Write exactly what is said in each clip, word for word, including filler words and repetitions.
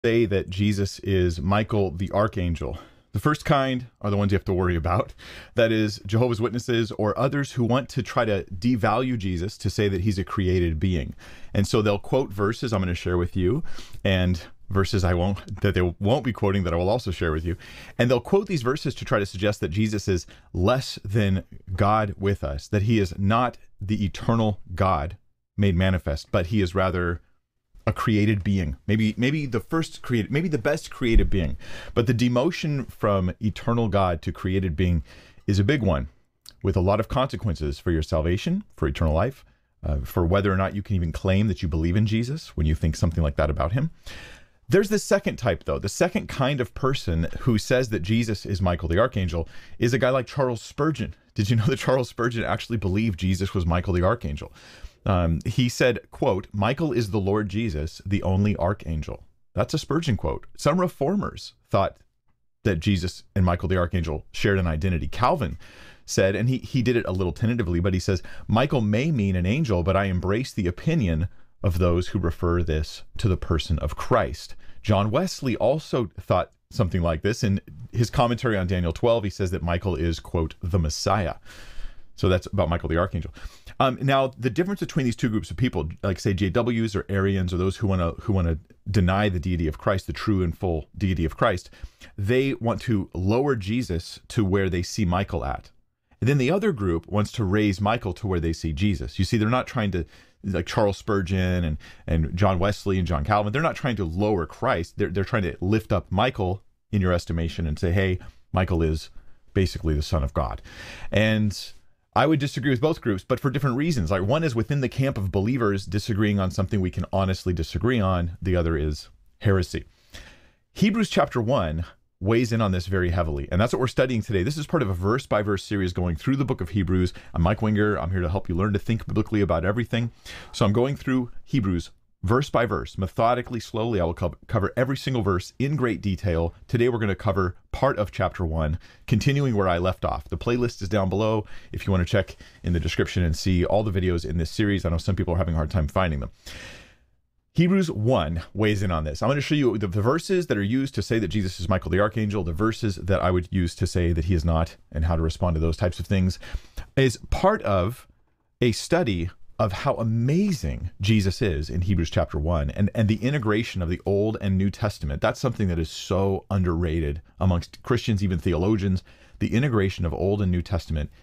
say that Jesus is Michael the Archangel. The first kind are the ones you have to worry about. That is Jehovah's Witnesses or others who want to try to devalue Jesus to say that he's a created being. And so they'll quote verses I'm going to share with you, and verses I won't, that they won't be quoting that I will also share with you. And they'll quote these verses to try to suggest that Jesus is less than God with us, that he is not the eternal God made manifest, but he is rather a created being, maybe maybe the first created, maybe the best created being. But the demotion from eternal God to created being is a big one, with a lot of consequences for your salvation, for eternal life, uh, for whether or not you can even claim that you believe in Jesus when you think something like that about him. There's the second type, though. The second kind of person who says that Jesus is Michael the Archangel is a guy like Charles Spurgeon. Did you know that Charles Spurgeon actually believed Jesus was Michael the Archangel? Um, he said, quote, "Michael is the Lord Jesus, the only archangel." That's a Spurgeon quote. Some reformers thought that Jesus and Michael the Archangel shared an identity. Calvin said, and he, he did it a little tentatively, but he says, "Michael may mean an angel, but I embrace the opinion of those who refer this to the person of Christ." John Wesley also thought something like this. In his commentary on Daniel twelve, he says that Michael is, quote, "the Messiah." So that's about Michael the Archangel. Um, now, the difference between these two groups of people, like say J Ws or Arians or those who want to who want to deny the deity of Christ, the true and full deity of Christ, they want to lower Jesus to where they see Michael at. And then the other group wants to raise Michael to where they see Jesus. You see, they're not trying to, like Charles Spurgeon and, and John Wesley and John Calvin, they're not trying to lower Christ. They're, they're trying to lift up Michael in your estimation and say, hey, Michael is basically the Son of God. And I would disagree with both groups, but for different reasons. Like, one is within the camp of believers disagreeing on something we can honestly disagree on. The other is heresy. Hebrews chapter one weighs in on this very heavily, and that's what we're studying today. This is part of a verse-by-verse series going through the book of Hebrews. I'm Mike Winger. I'm here to help you learn to think biblically about everything. So I'm going through Hebrews verse by verse, methodically, slowly. I will co- cover every single verse in great detail. Today we're going to cover part of chapter one, continuing where I left off. The playlist is down below if you want to check in the description and see all the videos in this series. I know some people are having a hard time finding them. Hebrews one weighs in on this. I'm going to show you the, the verses that are used to say that Jesus is Michael the Archangel, the verses that I would use to say that he is not, and how to respond to those types of things, is part of a study of how amazing Jesus is in Hebrews chapter one, and, and the integration of the Old and New Testament. That's something that is so underrated amongst Christians, even theologians. The integration of Old and New Testament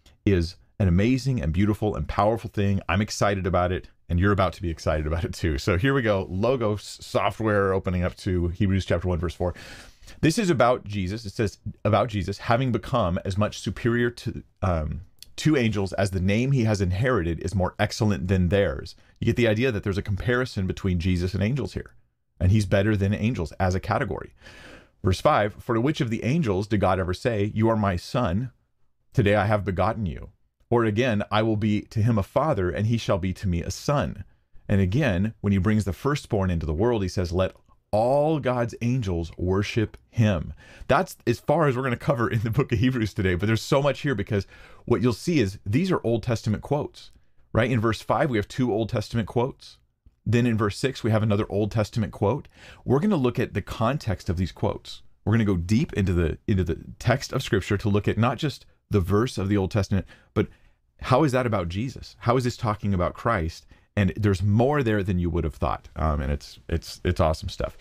is an amazing and beautiful and powerful thing. I'm excited about it, and you're about to be excited about it too. So here we go. Logos software opening up to Hebrews chapter one, verse four. This is about Jesus. It says about Jesus having become as much superior to um, two angels as the name he has inherited is more excellent than theirs. You get the idea that there's a comparison between Jesus and angels here, and he's better than angels as a category. Verse five, for to which of the angels did God ever say, "You are my son, today I have begotten you"? Or again, "I will be to him a father, and he shall be to me a son"? And again, when he brings the firstborn into the world, he says, "Let all God's angels worship him." That's as far as we're going to cover in the book of Hebrews today, but there's so much here, because what you'll see is these are Old Testament quotes, right? In verse five, we have two Old Testament quotes. Then in verse six, we have another Old Testament quote. We're going to look at the context of these quotes. We're going to go deep into the into the text of Scripture to look at not just the verse of the Old Testament, but how is that about Jesus? How is this talking about Christ? And there's more there than you would have thought, um, and it's it's it's awesome stuff.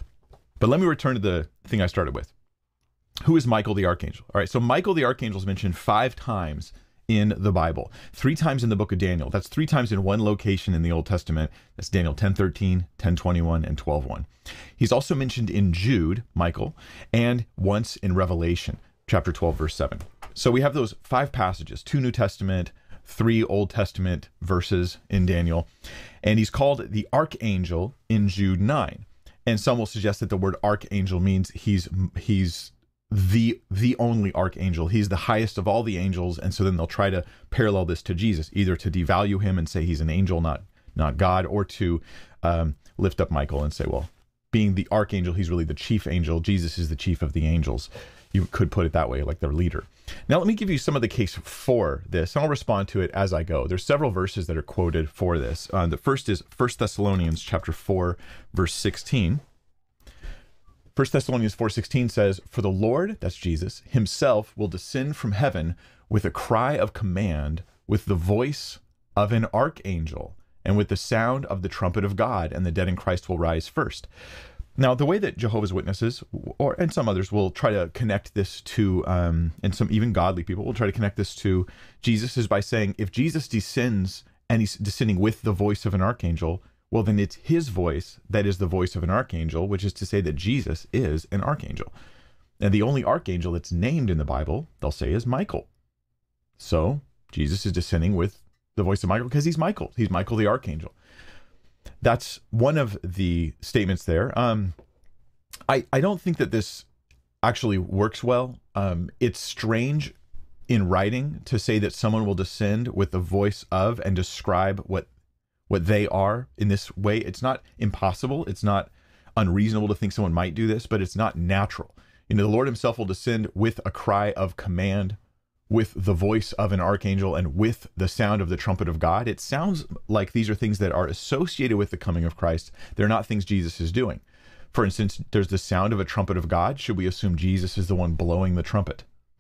But let me return to the thing I started with. Who is Michael the Archangel? All right, so Michael the Archangel is mentioned five times in the Bible, three times in the book of Daniel. That's three times in one location in the Old Testament. That's Daniel ten thirteen, ten twenty-one, and twelve one. He's also mentioned in Jude, Michael, and once in Revelation, chapter twelve, verse seven. So we have those five passages, two New Testament, three Old Testament verses in Daniel, and he's called the Archangel in Jude nine. And some will suggest that the word archangel means he's he's the the only archangel. He's the highest of all the angels, and so then they'll try to parallel this to Jesus, either to devalue him and say he's an angel, not not God, or to um, lift up Michael and say, well, being the archangel, he's really the chief angel. Jesus is the chief of the angels. You could put it that way, like their leader. Now, let me give you some of the case for this, and I'll respond to it as I go. There's several verses that are quoted for this. Uh, the first is First Thessalonians chapter four, verse sixteen. First Thessalonians four sixteen says, "For the Lord," that's Jesus, "himself will descend from heaven with a cry of command, with the voice of an archangel, and with the sound of the trumpet of God, and the dead in Christ will rise first." Now, the way that Jehovah's Witnesses, or and some others, will try to connect this to, um, and some even godly people will try to connect this to Jesus, is by saying, if Jesus descends and he's descending with the voice of an archangel, well, then it's his voice that is the voice of an archangel, which is to say that Jesus is an archangel. And the only archangel that's named in the Bible, they'll say, is Michael. So Jesus is descending with the voice of Michael because he's Michael. He's Michael the archangel. That's one of the statements there. Um, I, I don't think that this actually works well. Um, it's strange in writing to say that someone will descend with the voice of and describe what what they are in this way. It's not impossible. It's not unreasonable to think someone might do this, but it's not natural. You know, the Lord himself will descend with a cry of command, with the voice of an archangel, and with the sound of the trumpet of God. It sounds like these are things that are associated with the coming of Christ. They're not things Jesus is doing. For instance, there's the sound of a trumpet of God. Should we assume Jesus is the one blowing the trumpet?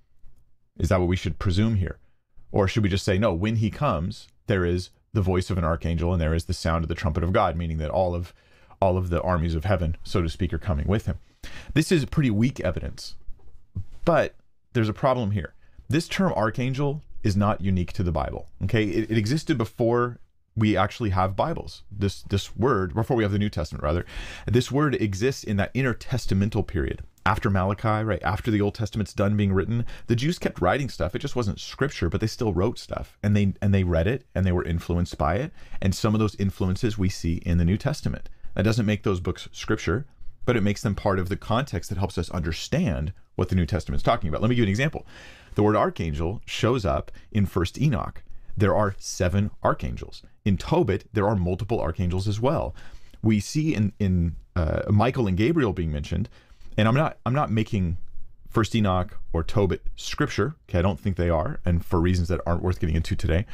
Is that what we should presume here? Or should we just say, no, when he comes, there is the voice of an archangel and there is the sound of the trumpet of God, meaning that all of all of the armies of heaven, so to speak, are coming with him. This is pretty weak evidence, but there's a problem here. This term archangel is not unique to the Bible. Okay, it, it existed before we actually have Bibles. This this word, before we have the New Testament, rather, this word exists in that intertestamental period. After Malachi, right after the Old Testament's done being written, the Jews kept writing stuff. It just wasn't scripture, but they still wrote stuff, and they and they read it, and they were influenced by it. And some of those influences we see in the New Testament. That doesn't make those books scripture, but it makes them part of the context that helps us understand what the New Testament is talking about. Let me give you an example. The word archangel shows up in First Enoch. There are seven archangels. In Tobit, there are multiple archangels as well. We see in in uh, Michael and Gabriel being mentioned. And I'm not I'm not making First Enoch or Tobit scripture. Okay, I don't think they are, and for reasons that aren't worth getting into today.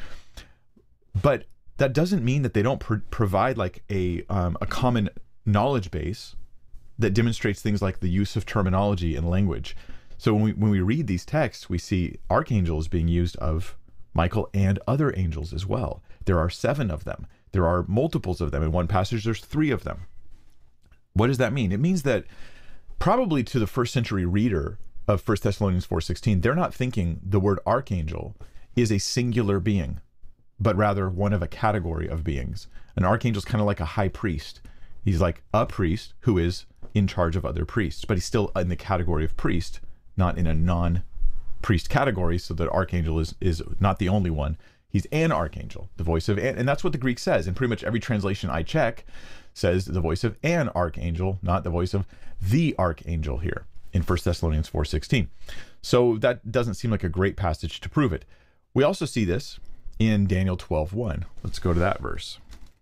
But that doesn't mean that they don't pro- provide like a um, a common knowledge base that demonstrates things like the use of terminology and language. So when we when we read these texts, we see archangels being used of Michael and other angels as well. There are seven of them. There are multiples of them. In one passage, there's three of them. What does that mean? It means that probably to the first century reader of First Thessalonians four sixteen, they're not thinking the word archangel is a singular being, but rather one of a category of beings. An archangel is kind of like a high priest. He's like a priest who is in charge of other priests, but he's still in the category of priest, not in a non-priest category, so that archangel is, is not the only one. He's an archangel, the voice of an, and that's what the Greek says. And pretty much every translation I check says the voice of an archangel, not the voice of the archangel here in First Thessalonians four sixteen. So that doesn't seem like a great passage to prove it. We also see this in Daniel twelve one. Let's go to that verse.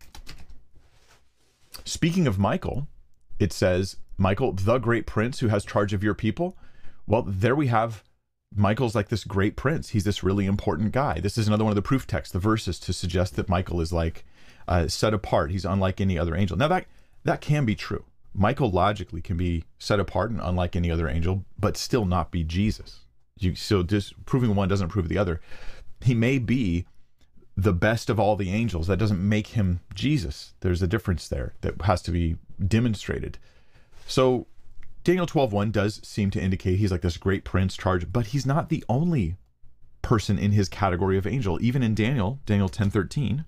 Speaking of Michael, it says, Michael, the great prince who has charge of your people. Well, there we have Michael's like this great prince. He's this really important guy. This is another one of the proof texts, the verses to suggest that Michael is like uh, set apart. He's unlike any other angel. Now that that can be true. Michael logically can be set apart and unlike any other angel, but still not be Jesus. You, so just proving one doesn't prove the other. He may be the best of all the angels. That doesn't make him Jesus. There's a difference there that has to be demonstrated. So Daniel twelve one does seem to indicate he's like this great prince charge, but he's not the only person in his category of angel. Even in Daniel, Daniel ten thirteen,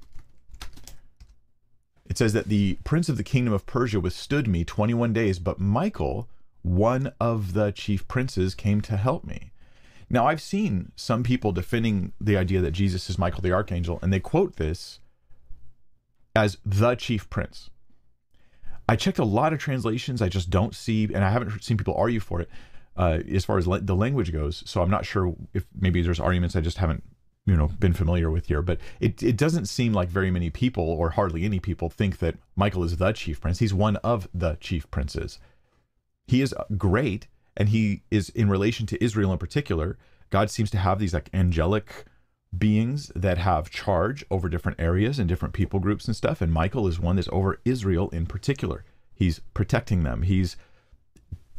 it says that the prince of the kingdom of Persia withstood me twenty-one days, but Michael, one of the chief princes, came to help me. Now, I've seen some people defending the idea that Jesus is Michael the archangel, and they quote this as the chief prince. I checked a lot of translations. I just don't see, and I haven't seen people argue for it uh, as far as la- the language goes. So I'm not sure if maybe there's arguments I just haven't, you know, been familiar with here. But it it doesn't seem like very many people, or hardly any people, think that Michael is the chief prince. He's one of the chief princes. He is great, and he is in relation to Israel in particular. God seems to have these like angelic beings that have charge over different areas and different people groups and stuff, and Michael is one that's over Israel in particular. He's protecting them. He's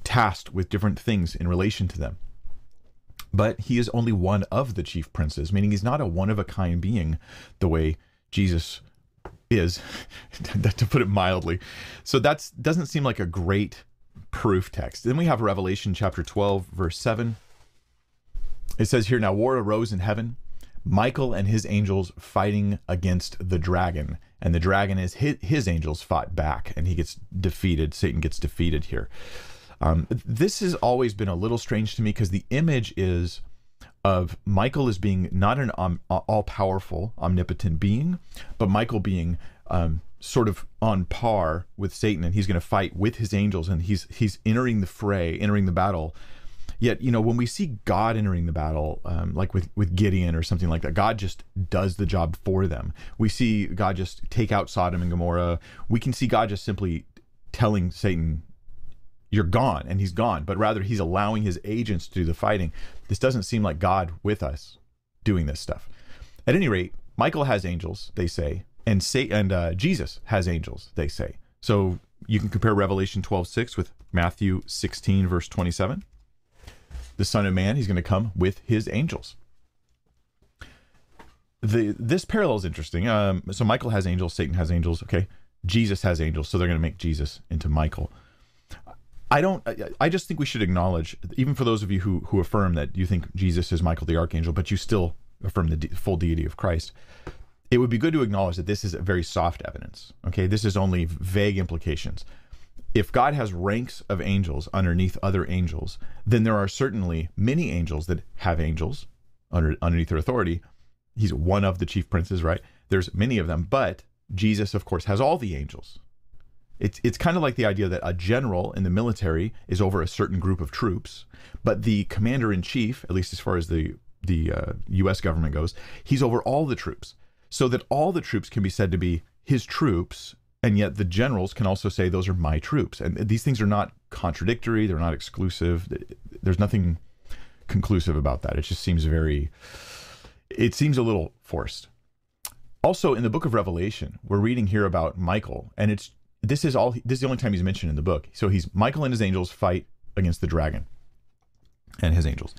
tasked with different things in relation to them. But he is only one of the chief princes, meaning he's not a one-of-a-kind being the way Jesus is, to put it mildly. So that doesn't seem like a great proof text. Then we have Revelation chapter twelve, verse seven. It says here, now war arose in heaven, Michael and his angels fighting against the dragon. And the dragon is his, his angels fought back, and he gets defeated. Satan gets defeated here. Um, this has always been a little strange to me because the image is of Michael as being not an um, all-powerful, omnipotent being, but Michael being um, sort of on par with Satan, and he's going to fight with his angels, and he's he's entering the fray, entering the battle. Yet, you know, when we see God entering the battle, um, like with, with Gideon or something like that, God just does the job for them. We see God just take out Sodom and Gomorrah. We can see God just simply telling Satan, you're gone, and he's gone, but rather he's allowing his agents to do the fighting. This doesn't seem like God with us doing this stuff. At any rate, Michael has angels, they say, and say, and uh, Jesus has angels, they say. So you can compare Revelation twelve six with Matthew sixteen, verse twenty-seven. The Son of Man, he's going to come with his angels. The This parallel is interesting. Um, so Michael has angels, Satan has angels, okay? Jesus has angels, so they're going to make Jesus into Michael. I don't, I just think we should acknowledge, even for those of you who, who affirm that you think Jesus is Michael the Archangel, but you still affirm the de- full deity of Christ, it would be good to acknowledge that this is a very soft evidence, okay? This is only vague implications. If God has ranks of angels underneath other angels, then there are certainly many angels that have angels under, underneath their authority. He's one of the chief princes, right? There's many of them, but Jesus, of course, has all the angels. It's it's kind of like the idea that a general in the military is over a certain group of troops, but the commander-in-chief, at least as far as the, the uh, U S government goes, he's over all the troops, so that all the troops can be said to be his troops, and yet the generals can also say, those are my troops. And these things are not contradictory, they're not exclusive. There's nothing conclusive about that. It just seems very, it seems a little forced. Also, in the book of Revelation, we're reading here about Michael, and it's This is all. This is the only time he's mentioned in the book. So he's Michael and his angels fight against the dragon and his angels.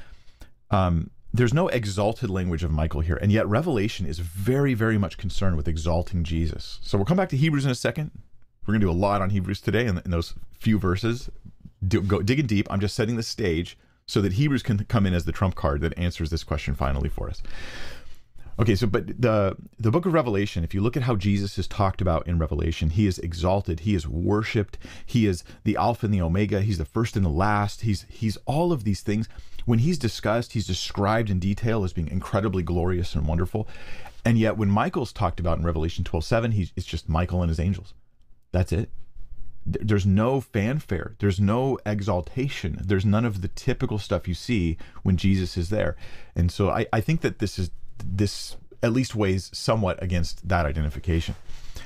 Um, there's no exalted language of Michael here, and yet Revelation is very, very much concerned with exalting Jesus. So we'll come back to Hebrews in a second. We're going to do a lot on Hebrews today in, in those few verses. Do, go digging deep. I'm just setting the stage so that Hebrews can come in as the trump card that answers this question finally for us. Okay, so but the the book of Revelation, if you look at how Jesus is talked about in Revelation, he is exalted, he is worshipped, he is the Alpha and the Omega, he's the first and the last, he's he's all of these things. When he's discussed, he's described in detail as being incredibly glorious and wonderful. And yet when Michael's talked about in Revelation twelve seven, he's it's just Michael and his angels. That's it. There's no fanfare, there's no exaltation, there's none of the typical stuff you see when Jesus is there. And so I, I think that this is this at least weighs somewhat against that identification.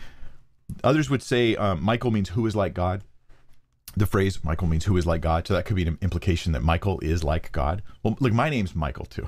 Others would say um, Michael means who is like God. The phrase Michael means who is like God, so that could be an implication that Michael is like God. Well, like my name's Michael too.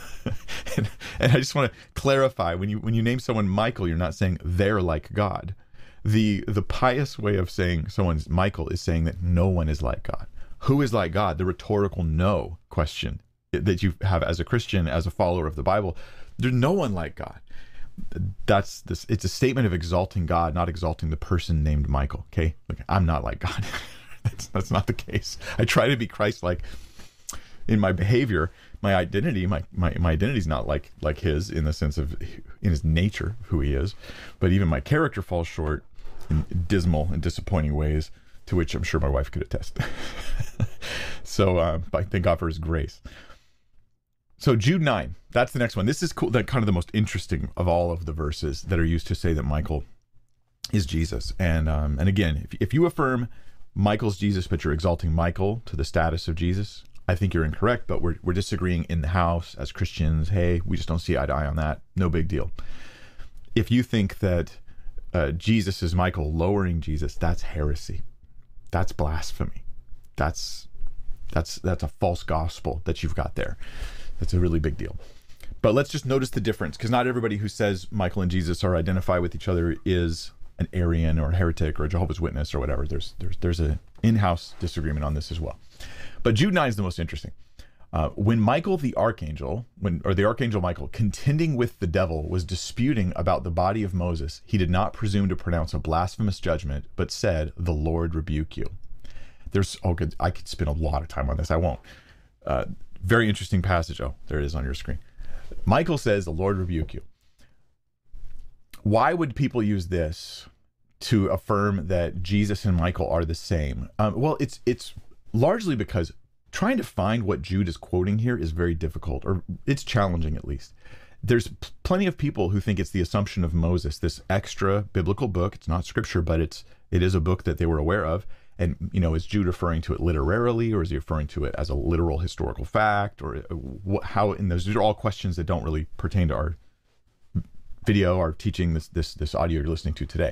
and, and I just want to clarify, when you when you name someone Michael, you're not saying they're like God. The the pious way of saying someone's Michael is saying that no one is like God. Who is like God? The rhetorical no question that you have as a Christian, as a follower of the Bible. There's no one like God. That's this. It's a statement of exalting God, not exalting the person named Michael. Okay, look, I'm not like God. that's that's not the case. I try to be Christ-like in my behavior, my identity. My my my identity is not like like His in the sense of in His nature, who He is. But even my character falls short in dismal and disappointing ways, to which I'm sure my wife could attest. so uh, I thank God for His grace. So Jude nine, that's the next one. This is cool. That kind of the most interesting of all of the verses that are used to say that Michael is Jesus. And um, and again, if, if you affirm Michael's Jesus, but you're exalting Michael to the status of Jesus, I think you're incorrect, but we're, we're disagreeing in the house as Christians. Hey, we just don't see eye to eye on that. No big deal. If you think that uh, Jesus is Michael lowering Jesus, that's heresy. That's blasphemy. That's that's that's a false gospel that you've got there. That's a really big deal. But let's just notice the difference, because not everybody who says Michael and Jesus are identified with each other is an Arian or a heretic or a Jehovah's Witness or whatever. There's there's there's an in-house disagreement on this as well. But Jude nine is the most interesting. Uh, when Michael the archangel, when or the archangel Michael, contending with the devil, was disputing about the body of Moses, he did not presume to pronounce a blasphemous judgment, but said, "The Lord rebuke you." There's, oh, good. I could spend a lot of time on this. I won't. Uh, very interesting passage. Oh, there it is on your screen. Michael says, "The Lord rebuke you." Why would people use this to affirm that Jesus and Michael are the same? Um, well, it's it's largely because trying to find what Jude is quoting here is very difficult, or it's challenging at least. There's p- plenty of people who think it's the Assumption of Moses, this extra biblical book. It's not scripture, but it's it is a book that they were aware of. And, you know, is Jude referring to it literarily, or is he referring to it as a literal historical fact, or what, how? And those are all questions that don't really pertain to our video, our teaching, this this this audio you're listening to today.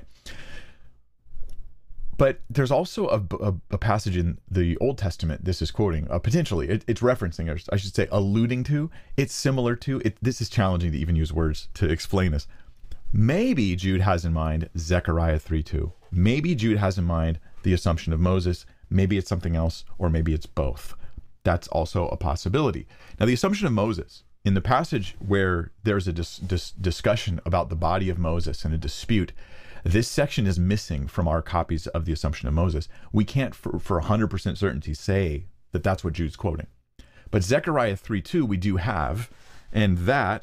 But there's also a, a, a passage in the Old Testament this is quoting, uh, potentially, it, it's referencing, or I should say alluding to, it's similar to, it. This is challenging to even use words to explain this. Maybe Jude has in mind Zechariah three two. Maybe Jude has in mind the Assumption of Moses. Maybe it's something else, or maybe it's both. That's also a possibility. Now, the Assumption of Moses, in the passage where there's a dis dis discussion about the body of Moses and a dispute, this section is missing from our copies of the Assumption of Moses. We can't for, for one hundred percent certainty say that that's what Jude's quoting. But Zechariah three two we do have, and that,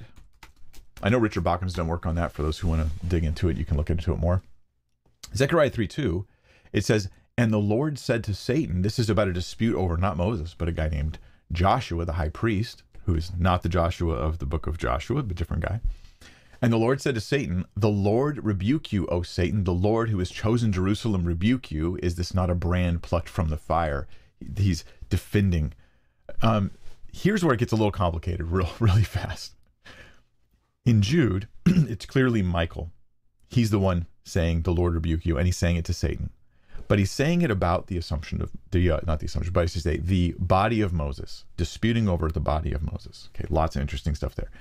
I know Richard Bauckham's done work on that. For those who want to dig into it, you can look into it more. Zechariah three two, it says, "And the Lord said to Satan," this is about a dispute over not Moses, but a guy named Joshua, the high priest, who is not the Joshua of the book of Joshua, but a different guy. "And the Lord said to Satan, the Lord rebuke you, O Satan, the Lord who has chosen Jerusalem rebuke you. Is this not a brand plucked from the fire?" He's defending. Um, here's where it gets a little complicated real, really fast. In Jude, it's clearly Michael. He's the one saying, "The Lord rebuke you," and he's saying it to Satan. But he's saying it about the assumption of, the uh, not the assumption, but I should say the body of Moses, disputing over the body of Moses. Okay, lots of interesting stuff there.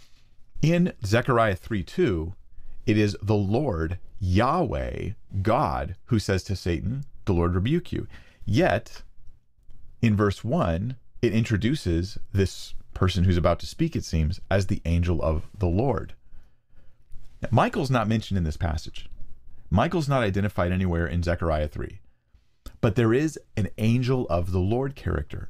In Zechariah three two, it is the Lord, Yahweh, God, who says to Satan, "The Lord rebuke you." Yet, in verse one, it introduces this person who's about to speak, it seems, as the angel of the Lord. Now, Michael's not mentioned in this passage. Michael's not identified anywhere in Zechariah three. But there is an angel of the Lord character.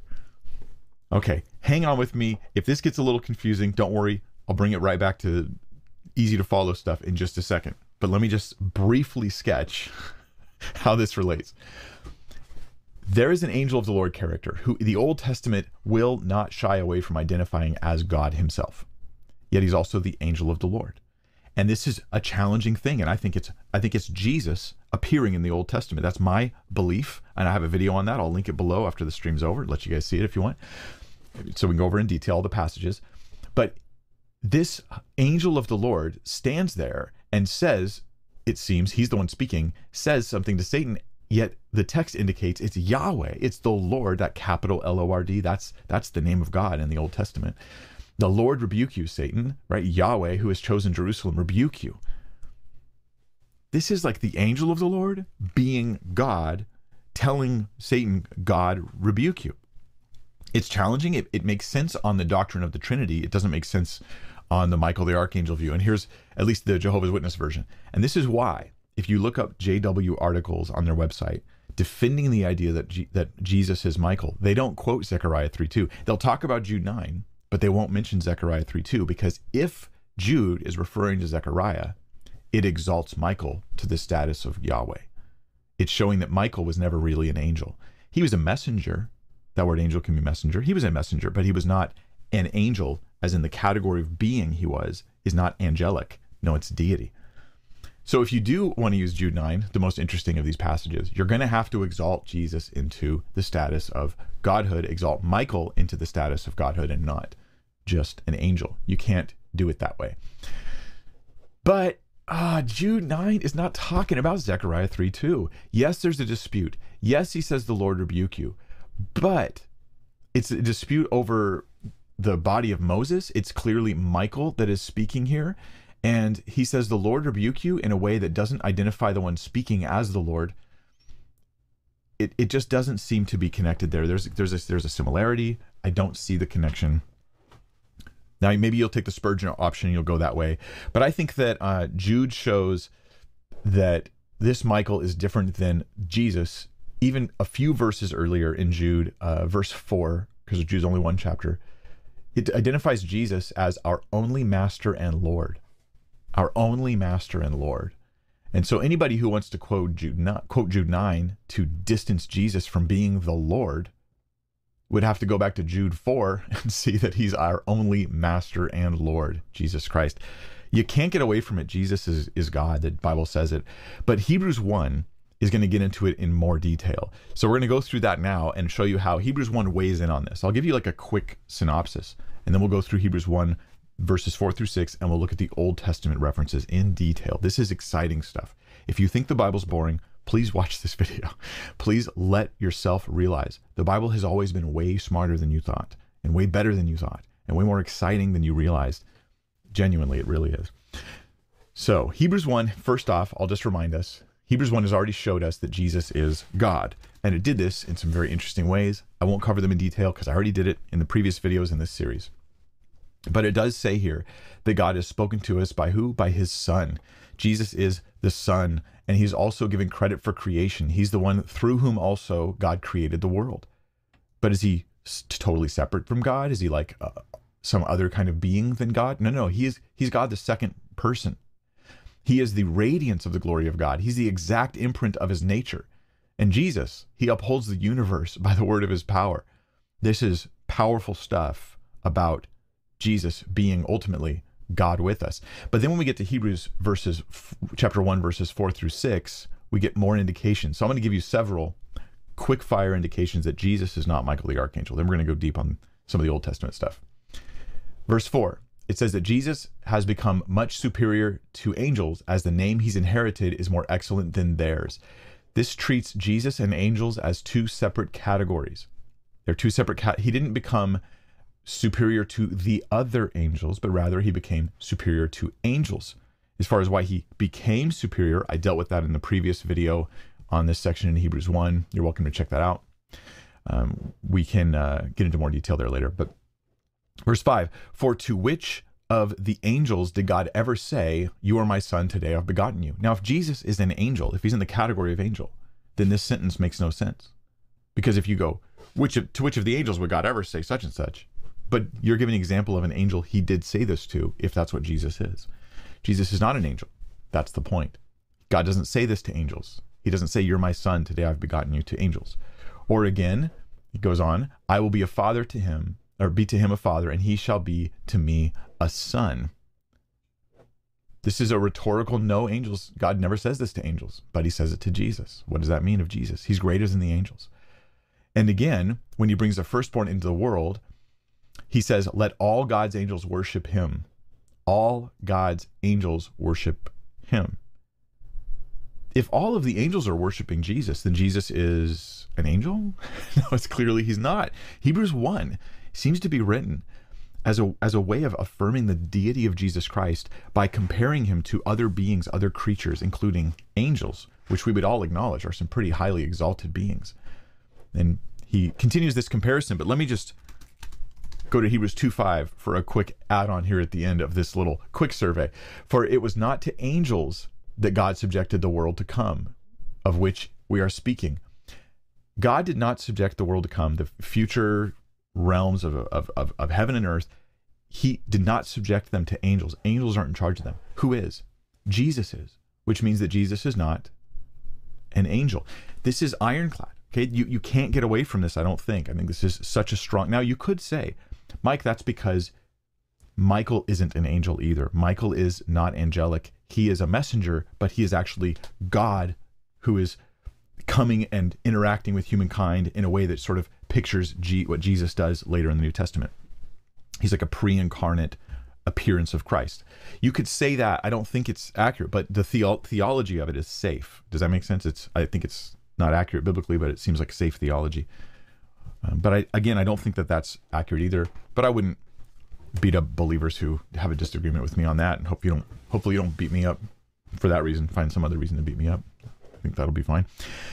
Okay, hang on with me. If this gets a little confusing, don't worry. I'll bring it right back to easy to follow stuff in just a second. But let me just briefly sketch how this relates. There is an angel of the Lord character who the Old Testament will not shy away from identifying as God himself. Yet he's also the angel of the Lord. And this is a challenging thing. And I think it's I think it's Jesus appearing in the Old Testament. That's my belief. And I have a video on that. I'll link it below after the stream's over. Let you guys see it if you want. So we can go over in detail all the passages. But this angel of the Lord stands there and says, it seems, he's the one speaking, says something to Satan, yet the text indicates it's Yahweh. It's the Lord, that capital L O R D. That's, that's the name of God in the Old Testament. The Lord rebuke you, Satan, right? Yahweh, who has chosen Jerusalem, rebuke you. This is like the angel of the Lord being God, telling Satan, God, rebuke you. It's challenging. It, it makes sense on the doctrine of the Trinity. It doesn't make sense on the Michael the Archangel view. And here's at least the Jehovah's Witness version. And this is why, if you look up J W articles on their website defending the idea that G that Jesus is Michael, they don't quote Zechariah three two. They'll talk about Jude nine, but they won't mention Zechariah three two, because if Jude is referring to Zechariah, it exalts Michael to the status of Yahweh. It's showing that Michael was never really an angel. He was a messenger. That word angel can be messenger. He was a messenger, but he was not an angel, as in the category of being he was, is not angelic. No, it's deity. So if you do want to use Jude nine, the most interesting of these passages, you're going to have to exalt Jesus into the status of godhood, exalt Michael into the status of godhood, and not just an angel. You can't do it that way. But uh, Jude nine is not talking about Zechariah three two. Yes, there's a dispute. Yes, he says the Lord rebuke you. But it's a dispute over the body of Moses. It's clearly Michael that is speaking here. And he says, the Lord rebuke you in a way that doesn't identify the one speaking as the Lord. It it just doesn't seem to be connected there. There's there's a, there's a similarity. I don't see the connection. Now, maybe you'll take the Spurgeon option and you'll go that way. But I think that uh, Jude shows that this Michael is different than Jesus. Even a few verses earlier in Jude, uh, verse four, because Jude's only one chapter, it identifies Jesus as our only master and Lord. Our only master and Lord. And so anybody who wants to quote Jude, not, quote Jude nine to distance Jesus from being the Lord would have to go back to Jude four and see that he's our only master and Lord, Jesus Christ. You can't get away from it. Jesus is, is God. The Bible says it. But Hebrews one is going to get into it in more detail. So we're going to go through that now and show you how Hebrews one weighs in on this. I'll give you like a quick synopsis, and then we'll go through Hebrews one verses four through six, and we'll look at the Old Testament references in detail. This is exciting stuff. If you think the Bible's boring, please watch this video. Please let yourself realize the Bible has always been way smarter than you thought, and way better than you thought, and way more exciting than you realized. Genuinely, it really is. So Hebrews one, first off, I'll just remind us, Hebrews one has already showed us that Jesus is God, and it did this in some very interesting ways. I won't cover them in detail because I already did it in the previous videos in this series. But it does say here that God has spoken to us by who? By his Son. Jesus is the Son, and he's also given credit for creation. He's the one through whom also God created the world. But is he totally separate from God? Is he like uh, some other kind of being than God? No, no, he is, he's God the second person. He is the radiance of the glory of God. He's the exact imprint of his nature. And Jesus, he upholds the universe by the word of his power. This is powerful stuff about Jesus being ultimately God with us. But then when we get to Hebrews verses, chapter one, verses four through six, we get more indications. So I'm going to give you several quick fire indications that Jesus is not Michael the Archangel. Then we're going to go deep on some of the Old Testament stuff. Verse four, it says that Jesus has become much superior to angels as the name he's inherited is more excellent than theirs. This treats Jesus and angels as two separate categories. They're two separate cat. He didn't become superior to the other angels, but rather he became superior to angels. As far as why he became superior, I dealt with that in the previous video on this section in Hebrews one. You're welcome to check that out. Um, we can uh, get into more detail there later. But verse five, for to which of the angels did God ever say, you are my son, today I've begotten you? Now, if Jesus is an angel, if he's in the category of angel, then this sentence makes no sense. Because if you go, which of, to which of the angels would God ever say such and such? But you're giving an example of an angel he did say this to, if that's what Jesus is. Jesus is not an angel. That's the point. God doesn't say this to angels. He doesn't say, you're my son, today I've begotten you, to angels. Or again, it goes on, I will be a father to him, or be to him a father, and he shall be to me a son. This is a rhetorical no. Angels, God never says this to angels, but he says it to Jesus. What does that mean of Jesus? He's greater than the angels. And again, when he brings the firstborn into the world, he says, let all God's angels worship him. All God's angels worship him. If all of the angels are worshiping Jesus, then Jesus is an angel? No, it's clearly he's not. Hebrews one seems to be written as a, as a way of affirming the deity of Jesus Christ by comparing him to other beings, other creatures, including angels, which we would all acknowledge are some pretty highly exalted beings. And he continues this comparison, but let me just go to Hebrews two five for a quick add-on here at the end of this little quick survey. For it was not to angels that God subjected the world to come, of which we are speaking. God did not subject the world to come, the future realms of, of, of, of heaven and earth. He did not subject them to angels. Angels aren't in charge of them. Who is? Jesus is, which means that Jesus is not an angel. This is ironclad. Okay, you, you can't get away from this, I don't think. I think this is such a strong... Now, you could say, Mike, that's because Michael isn't an angel either. Michael is not angelic. He is a messenger, but he is actually God who is coming and interacting with humankind in a way that sort of pictures G- what Jesus does later in the New Testament. He's like a pre-incarnate appearance of Christ. You could say that. I don't think it's accurate, but the, the- theology of it is safe. Does that make sense? It's. I think it's not accurate biblically, but it seems like safe theology. Um, but I, again, I don't think that that's accurate either. But I wouldn't beat up believers who have a disagreement with me on that, and hope you don't. Hopefully, you don't beat me up for that reason. Find some other reason to beat me up. I think that'll be fine.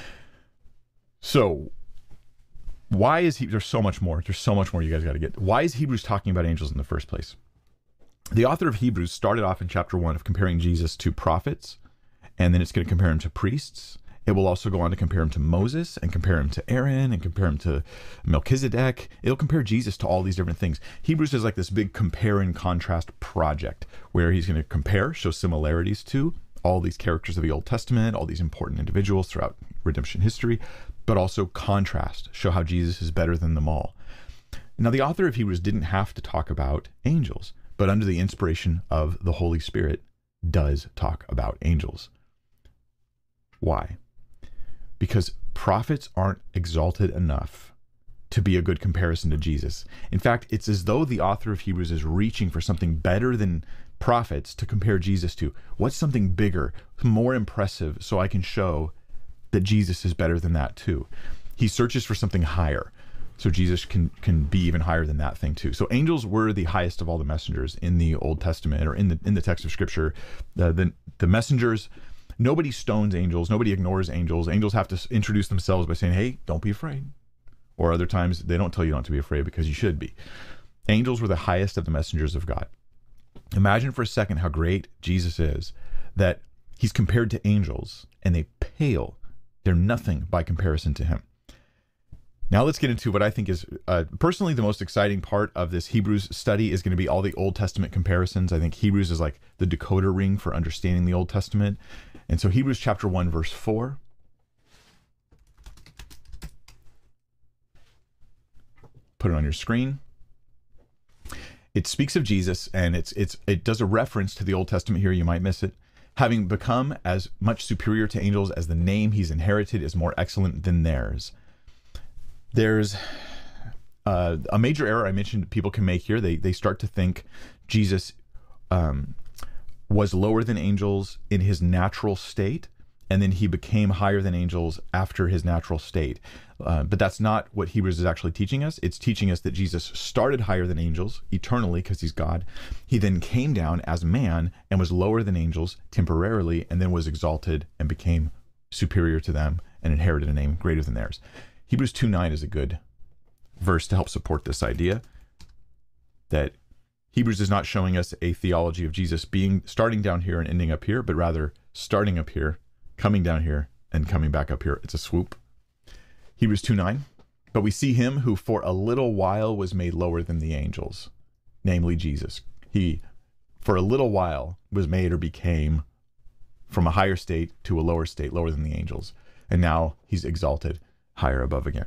So, why is he? There's so much more. There's so much more you guys got to get. Why is Hebrews talking about angels in the first place? The author of Hebrews started off in chapter one of comparing Jesus to prophets, and then it's going to compare him to priests. It will also go on to compare him to Moses and compare him to Aaron and compare him to Melchizedek. It'll compare Jesus to all these different things. Hebrews is like this big compare and contrast project where he's going to compare, show similarities to all these characters of the Old Testament, all these important individuals throughout redemption history, but also contrast, show how Jesus is better than them all. Now, the author of Hebrews didn't have to talk about angels, but under the inspiration of the Holy Spirit does talk about angels. Why? Because prophets aren't exalted enough to be a good comparison to Jesus. In fact, it's as though the author of Hebrews is reaching for something better than prophets to compare Jesus to. What's something bigger, more impressive, so I can show that Jesus is better than that too? He searches for something higher, so Jesus can can be even higher than that thing too. So angels were the highest of all the messengers in the Old Testament, or in the in the text of Scripture. The the, the messengers. Nobody stones angels. Nobody ignores angels. Angels have to introduce themselves by saying, hey, don't be afraid. Or other times they don't tell you not to be afraid because you should be. Angels were the highest of the messengers of God. Imagine for a second how great Jesus is, that he's compared to angels and they pale. They're nothing by comparison to him. Now let's get into what I think is uh, personally the most exciting part of this Hebrews study is going to be all the Old Testament comparisons. I think Hebrews is like the decoder ring for understanding the Old Testament. And so Hebrews chapter one, verse four. Put it on your screen. It speaks of Jesus, and it's it's it does a reference to the Old Testament here. You might miss it. Having become as much superior to angels as the name he's inherited is more excellent than theirs. There's uh, a major error I mentioned people can make here. They they start to think Jesus um, was lower than angels in his natural state, and then he became higher than angels after his natural state. Uh, but that's not what Hebrews is actually teaching us. It's teaching us that Jesus started higher than angels eternally because he's God. He then came down as man and was lower than angels temporarily, and then was exalted and became superior to them and inherited a name greater than theirs. Hebrews two nine is a good verse to help support this idea that Hebrews is not showing us a theology of Jesus being starting down here and ending up here, but rather starting up here, coming down here, and coming back up here. It's a swoop. Hebrews two nine, but we see him who for a little while was made lower than the angels, namely Jesus. He, for a little while, was made or became from a higher state to a lower state, lower than the angels. And now he's exalted higher above again.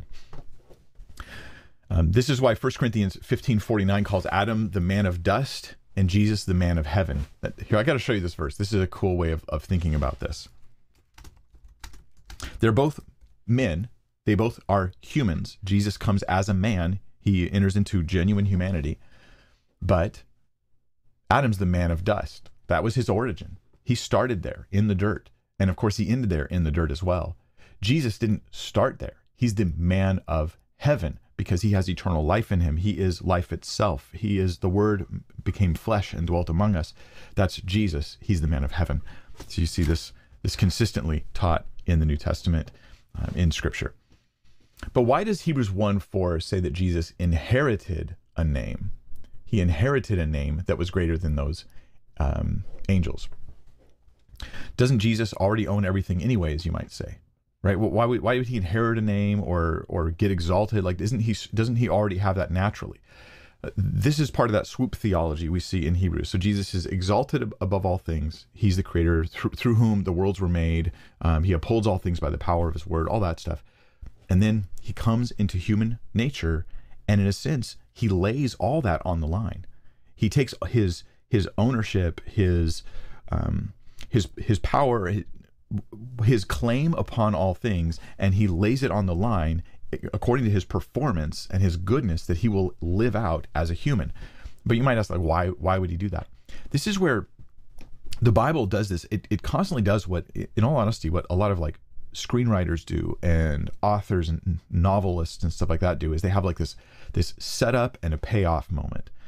Um, this is why First Corinthians fifteen forty-nine calls Adam the man of dust and Jesus the man of heaven. That, here, I got to show you this verse. This is a cool way of, of thinking about this. They're both men. They both are humans. Jesus comes as a man. He enters into genuine humanity. But Adam's the man of dust. That was his origin. He started there in the dirt. And of course, he ended there in the dirt as well. Jesus didn't start there. He's the man of heaven because he has eternal life in him. He is life itself. He is the Word became flesh and dwelt among us. That's Jesus. He's the man of heaven. So you see this, this consistently taught in the New Testament, uh, in Scripture. But why does Hebrews one four say that Jesus inherited a name? He inherited a name that was greater than those um, angels. Doesn't Jesus already own everything anyways, you might say? Right? Well, why would why would he inherit a name or or get exalted? Like, isn't he doesn't he already have that naturally? Uh, this is part of that swoop theology we see in Hebrews. So Jesus is exalted above all things. He's the creator through, through whom the worlds were made. Um, he upholds all things by the power of his word, all that stuff. And then he comes into human nature, and in a sense, he lays all that on the line. He takes his his ownership, his um, his his power, his, his claim upon all things, and he lays it on the line according to his performance and his goodness that he will live out as a human. But you might ask, like, why why would he do that? This is where the Bible does this. It, it constantly does what, in all honesty, what a lot of like screenwriters do and authors and novelists and stuff like that do, is they have like this this setup and a payoff moment.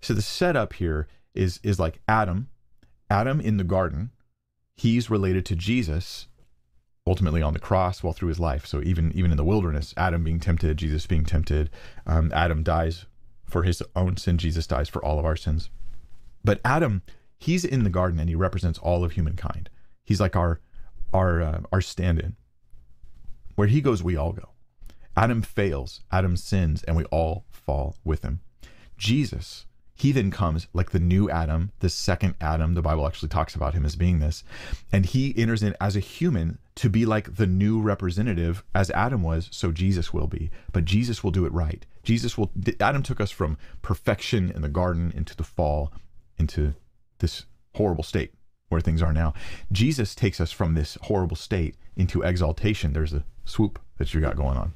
So the setup here is is like Adam, Adam in the garden, he's related to Jesus, ultimately on the cross, well, through his life. So even even in the wilderness, Adam being tempted, Jesus being tempted, um, Adam dies for his own sin, Jesus dies for all of our sins. But Adam, he's in the garden and he represents all of humankind. He's like our our uh, our stand-in. Where he goes, we all go. Adam fails, Adam sins, and we all fall with him. Jesus, he then comes like the new Adam, the second Adam. The Bible actually talks about him as being this. And he enters in as a human to be like the new representative, as Adam was, so Jesus will be. But Jesus will do it right. Jesus will, Adam took us from perfection in the garden into the fall, into this horrible state where things are now. Jesus takes us from this horrible state into exaltation. There's a swoop that you got going on.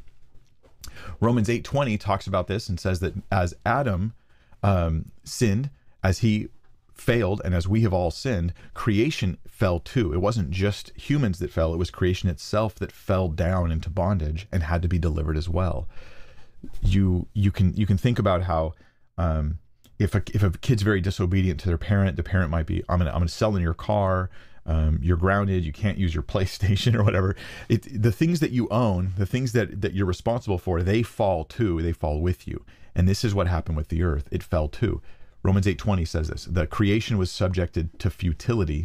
Romans eight twenty talks about this and says that as Adam um, sinned, as he failed, and as we have all sinned, creation fell too. It wasn't just humans that fell, it was creation itself that fell down into bondage and had to be delivered as well. You you can you can think about how um, if a if a kid's very disobedient to their parent, the parent might be, I'm gonna I'm gonna sell in your car. Um, you're grounded, you can't use your PlayStation or whatever. It, the things that you own, the things that, that you're responsible for, they fall too, they fall with you. And this is what happened with the earth. It fell too. Romans eight twenty says this, the creation was subjected to futility,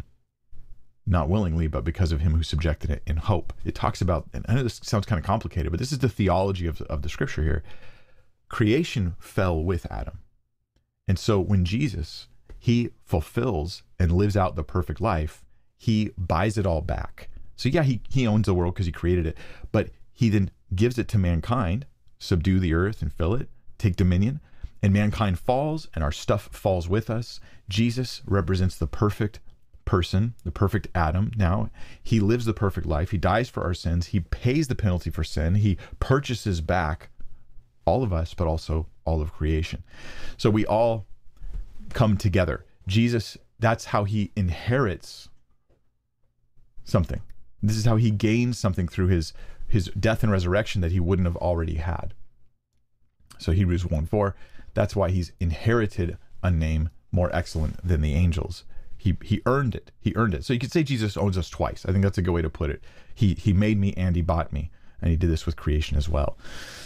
not willingly, but because of him who subjected it in hope. It talks about, and I know this sounds kind of complicated, but this is the theology of, of the scripture here. Creation fell with Adam. And so when Jesus, he fulfills and lives out the perfect life, he buys it all back. So yeah, he, he owns the world because he created it, but he then gives it to mankind, subdue the earth and fill it, take dominion, and mankind falls and our stuff falls with us. Jesus represents the perfect person, the perfect Adam. Now he lives the perfect life. He dies for our sins. He pays the penalty for sin. He purchases back all of us, but also all of creation. So we all come together. Jesus, that's how he inherits something. This is how he gains something through his his death and resurrection that he wouldn't have already had. So Hebrews one four, that's why he's inherited a name more excellent than the angels. He he earned it. He earned it. So you could say Jesus owns us twice. I think that's a good way to put it. He he made me and he bought me, and he did this with creation as well.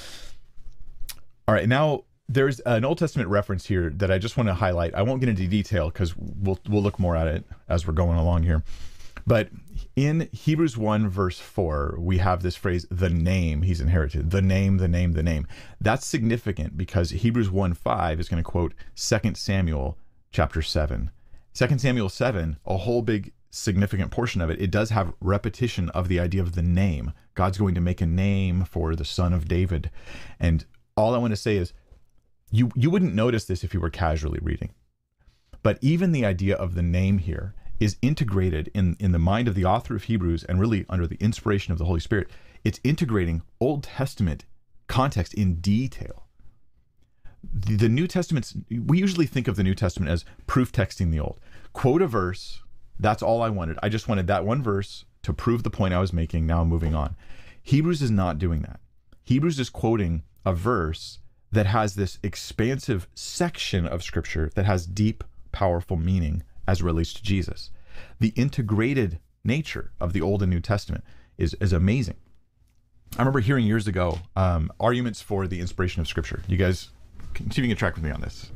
All right, now there's an Old Testament reference here that I just want to highlight. I won't get into detail because we'll we'll look more at it as we're going along here. But in Hebrews one verse four, we have this phrase, the name he's inherited, the name, the name, the name. That's significant because Hebrews one five is going to quote Second Samuel chapter seven. Second Samuel seven, a whole big significant portion of it, it does have repetition of the idea of the name. God's going to make a name for the son of David. And all I want to say is, you, you wouldn't notice this if you were casually reading. But even the idea of the name here is integrated in, in the mind of the author of Hebrews, and really under the inspiration of the Holy Spirit. It's integrating Old Testament context in detail. The, the New Testament's, we usually think of the New Testament as proof texting the Old. Quote a verse, that's all I wanted. I just wanted that one verse to prove the point I was making, now I'm moving on. Hebrews is not doing that. Hebrews is quoting a verse that has this expansive section of Scripture that has deep, powerful meaning as it relates to Jesus. The integrated nature of the Old and New Testament is, is amazing. I remember hearing years ago um, arguments for the inspiration of Scripture. You guys, can, see if you can track with me on this.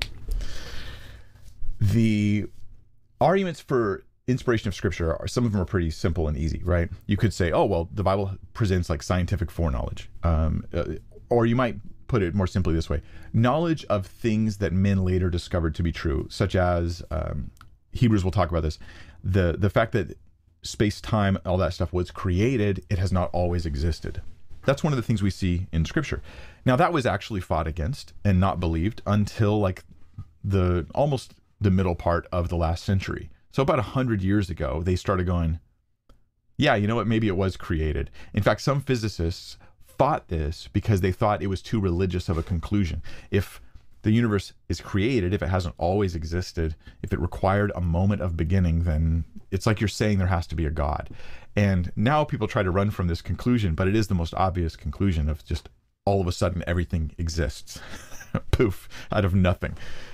The arguments for inspiration of Scripture, are some of them are pretty simple and easy, right? You could say, oh, well, the Bible presents like scientific foreknowledge. Um, uh, or you might put it more simply this way: knowledge of things that men later discovered to be true, such as, um, Hebrews will talk about this, the, the fact that space, time, all that stuff was created, it has not always existed. That's one of the things we see in Scripture. Now, that was actually fought against and not believed until like the almost the middle part of the last century. So about a hundred years ago, they started going, yeah, you know what, maybe it was created. In fact, some physicists fought this because they thought it was too religious of a conclusion. If the universe is created, if it hasn't always existed, if it required a moment of beginning, then it's like you're saying there has to be a God. And now people try to run from this conclusion, but it is the most obvious conclusion of just all of a sudden everything exists. Poof, out of nothing.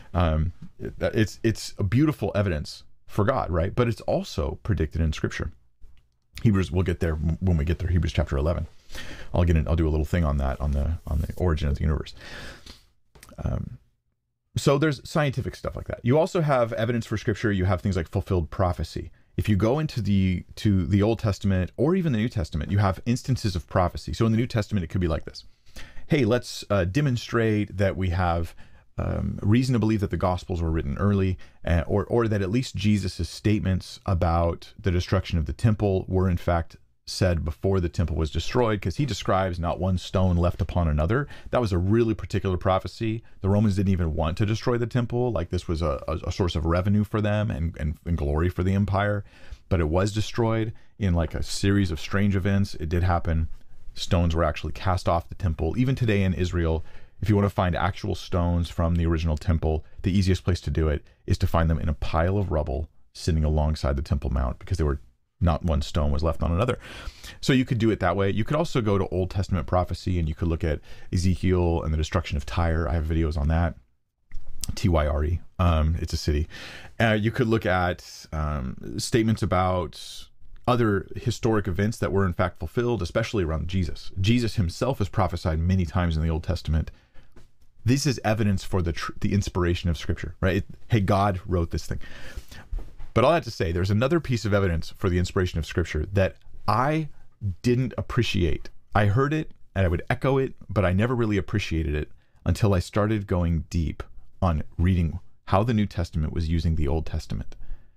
Um, it, it's it's a beautiful evidence for God, right? But it's also predicted in Scripture. Hebrews, we'll get there when we get there. Hebrews chapter eleven. I'll get in, I'll do a little thing on that, on the on the origin of the universe. Um, so there's scientific stuff like that. You also have evidence for Scripture. You have things like fulfilled prophecy. If you go into the to the Old Testament or even the New Testament, you have instances of prophecy. So in the New Testament, it could be like this. Hey, let's uh, demonstrate that we have um, reason to believe that the Gospels were written early, uh, or, or that at least Jesus' statements about the destruction of the temple were in fact said before the temple was destroyed, because he describes not one stone left upon another. That was a really particular prophecy. The Romans didn't even want to destroy the temple. Like, this was a, a, a source of revenue for them and, and, and glory for the empire. But it was destroyed in like a series of strange events. It did happen. Stones were actually cast off the temple. Even today in Israel, if you want to find actual stones from the original temple, the easiest place to do it is to find them in a pile of rubble sitting alongside the Temple Mount, because they were not one stone was left on another. So you could do it that way. You could also go to Old Testament prophecy and you could look at Ezekiel and the destruction of Tyre. I have videos on that. T Y R E. Um, it's a city. Uh, you could look at um, statements about other historic events that were in fact fulfilled, especially around Jesus. Jesus himself is prophesied many times in the Old Testament. This is evidence for the tr- the inspiration of Scripture, right? It, hey, God wrote this thing. But all that to say, there's another piece of evidence for the inspiration of Scripture that I didn't appreciate. I heard it and I would echo it, but I never really appreciated it until I started going deep on reading how the New Testament was using the Old Testament.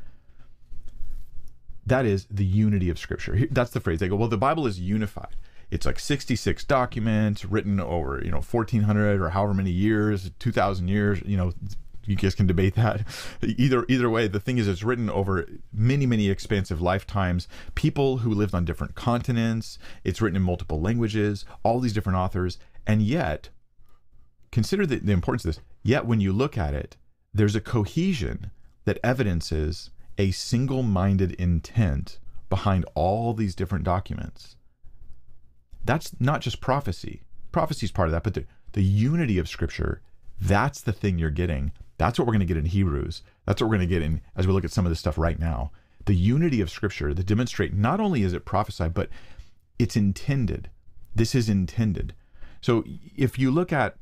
That is the unity of Scripture. That's the phrase. They go, well, the Bible is unified. It's like sixty-six documents written over, you know, fourteen hundred or however many years, two thousand years, you know. You guys can debate that. Either either way, the thing is, it's written over many, many expansive lifetimes. People who lived on different continents. It's written in multiple languages, all these different authors. And yet, consider the, the importance of this. Yet, when you look at it, there's a cohesion that evidences a single-minded intent behind all these different documents. That's not just prophecy. Prophecy is part of that, but the, the unity of Scripture, that's the thing you're getting. That's what we're going to get in Hebrews. That's what we're going to get in as we look at some of this stuff right now. The unity of Scripture that demonstrate not only is it prophesied, but it's intended. This is intended. So if you look at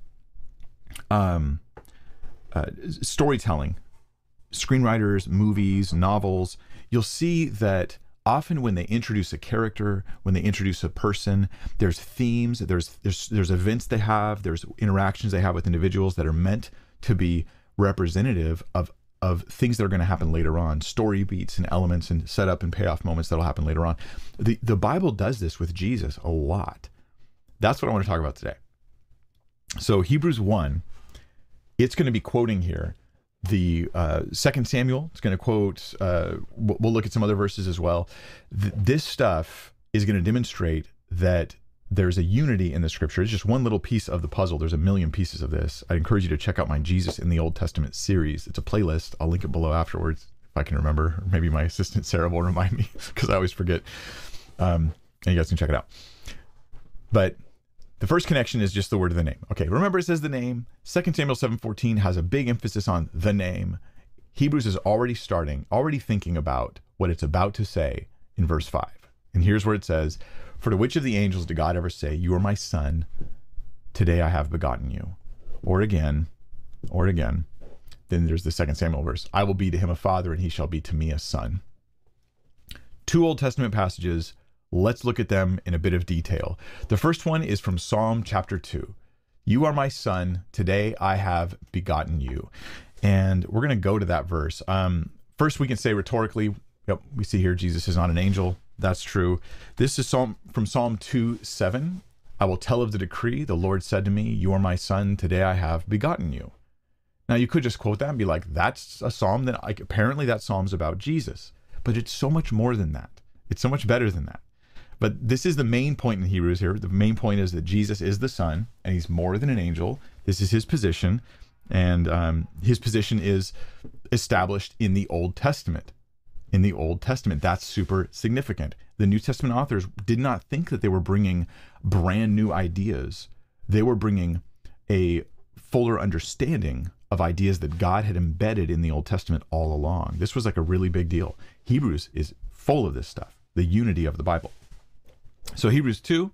um, uh, storytelling, screenwriters, movies, novels, you'll see that often when they introduce a character, when they introduce a person, there's themes, there's there's there's events they have, there's interactions they have with individuals that are meant to be representative of of things that are going to happen later on, story beats and elements and setup and payoff moments that'll happen later on. The the Bible does this with Jesus a lot. That's what I want to talk about today. So Hebrews one, it's going to be quoting here the uh, Second Samuel. It's going to quote, uh, we'll look at some other verses as well. Th- this stuff is going to demonstrate that there's a unity in the Scripture. It's just one little piece of the puzzle. There's a million pieces of this. I encourage you to check out my Jesus in the Old Testament series. It's a playlist. I'll link it below afterwards if I can remember. Or maybe my assistant Sarah will remind me, because I always forget. Um, and you guys can check it out. But the first connection is just the word of the name. Okay, remember it says the name. Second Samuel seven fourteen has a big emphasis on the name. Hebrews is already starting, already thinking about what it's about to say in verse five. And here's where it says, "For to which of the angels did God ever say, 'You are my son, today I have begotten you'?" Or again, or again. Then there's the Second Samuel verse, "I will be to him a father, and he shall be to me a son." Two Old Testament passages. Let's look at them in a bit of detail. The first one is from Psalm chapter two. "You are my son, today I have begotten you." And we're going to go to that verse. Um, first, we can say rhetorically, yep, we see here Jesus is not an angel. That's true. This is Psalm from Psalm two seven. "I will tell of the decree. The Lord said to me, 'You are my son, today I have begotten you.'" Now, you could just quote that and be like, that's a psalm. That like, apparently that psalm's about Jesus. But it's so much more than that. It's so much better than that. But this is the main point in Hebrews here. The main point is that Jesus is the Son, and he's more than an angel. This is his position, and um, his position is established in the Old Testament. In the Old Testament, that's super significant. The New Testament authors did not think that they were bringing brand new ideas. They were bringing a fuller understanding of ideas that God had embedded in the Old Testament all along. This was like a really big deal. Hebrews is full of this stuff, the unity of the Bible. So Hebrews two,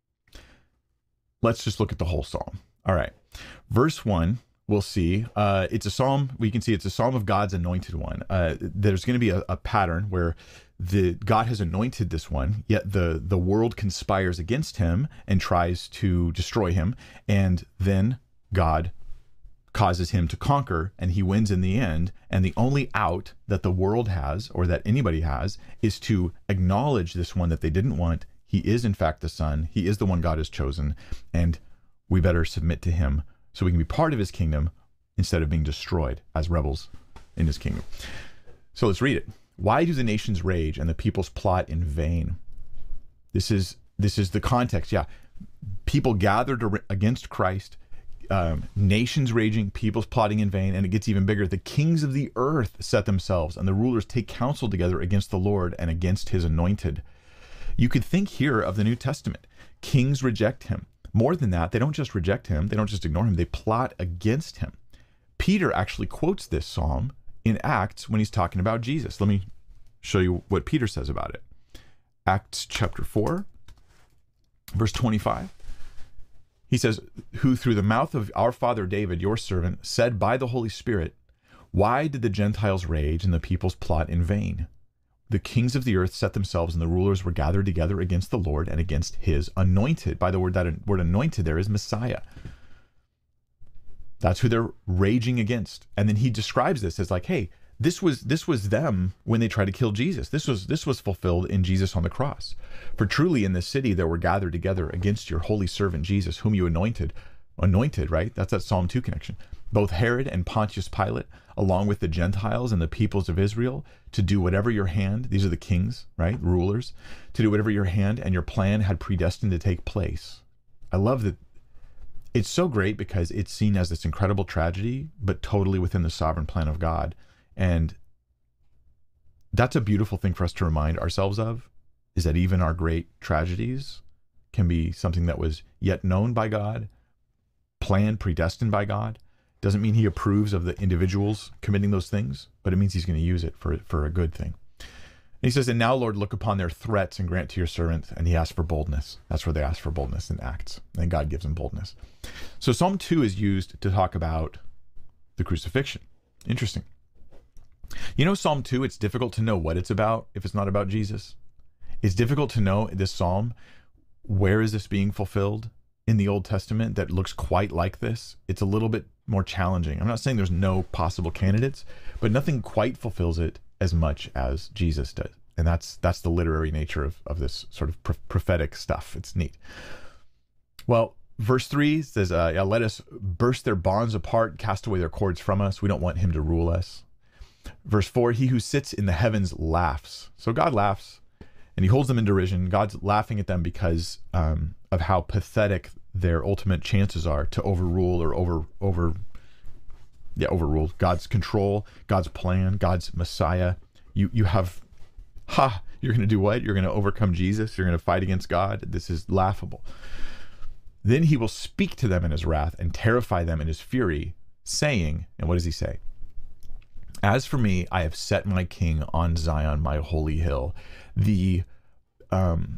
let's just look at the whole psalm. All right. Verse one, we'll see. Uh, it's a psalm. We can see it's a psalm of God's anointed one. Uh, there's going to be a, a pattern where the God has anointed this one, yet the, the world conspires against him and tries to destroy him. And then God causes him to conquer, and he wins in the end. And the only out that the world has, or that anybody has, is to acknowledge this one that they didn't want. He is, in fact, the Son. He is the one God has chosen. And we better submit to him so we can be part of his kingdom instead of being destroyed as rebels in his kingdom. So let's read it. Why do the nations rage and the peoples plot in vain? This is this is the context. Yeah, people gathered against Christ, um, nations raging, peoples plotting in vain, and it gets even bigger. The kings of the earth set themselves, and the rulers take counsel together against the Lord and against his anointed. You could think here of the New Testament. Kings reject him. More than that, they don't just reject him, they don't just ignore him, they plot against him. Peter actually quotes this psalm in Acts when he's talking about Jesus. Let me show you what Peter says about it. Acts chapter four, verse twenty-five. He says, who through the mouth of our father David, your servant, said by the Holy Spirit, why did the Gentiles rage and the peoples plot in vain? The kings of the earth set themselves, and the rulers were gathered together against the Lord and against his anointed. By the word, that word anointed there is Messiah. That's who they're raging against. And then he describes this as like, hey, this was this was them when they tried to kill Jesus. This was this was fulfilled in Jesus on the cross. For truly in this city there were gathered together against your holy servant Jesus, whom you anointed. Anointed, right? That's that Psalm two connection. Both Herod and Pontius Pilate, along with the Gentiles and the peoples of Israel, to do whatever your hand, these are the kings, right? Rulers, to do whatever your hand and your plan had predestined to take place. I love that. It's so great because it's seen as this incredible tragedy, but totally within the sovereign plan of God. And that's a beautiful thing for us to remind ourselves of, is that even our great tragedies can be something that was yet known by God, planned, predestined by God. Doesn't mean he approves of the individuals committing those things, but it means he's going to use it for, for a good thing. And he says, and now, Lord, look upon their threats and grant to your servant. And he asked for boldness. That's where they asked for boldness in Acts. And God gives them boldness. So Psalm two is used to talk about the crucifixion. Interesting. You know, Psalm two, it's difficult to know what it's about if it's not about Jesus. It's difficult to know this Psalm, where is this being fulfilled in the Old Testament that looks quite like this? It's a little bit more challenging. I'm not saying there's no possible candidates, but nothing quite fulfills it as much as Jesus does. And that's that's the literary nature of, of this sort of pro- prophetic stuff. It's neat. Well, verse three says, uh, yeah, let us burst their bonds apart, cast away their cords from us. We don't want him to rule us. Verse four, he who sits in the heavens laughs. So God laughs and he holds them in derision. God's laughing at them because um, of how pathetic their ultimate chances are to overrule or over, over, yeah, overrule God's control, God's plan, God's Messiah. You, you have, ha, you're going to do what? You're going to overcome Jesus. You're going to fight against God. This is laughable. Then he will speak to them in his wrath and terrify them in his fury, saying, and what does he say? As for me, I have set my king on Zion, my holy hill. The, um,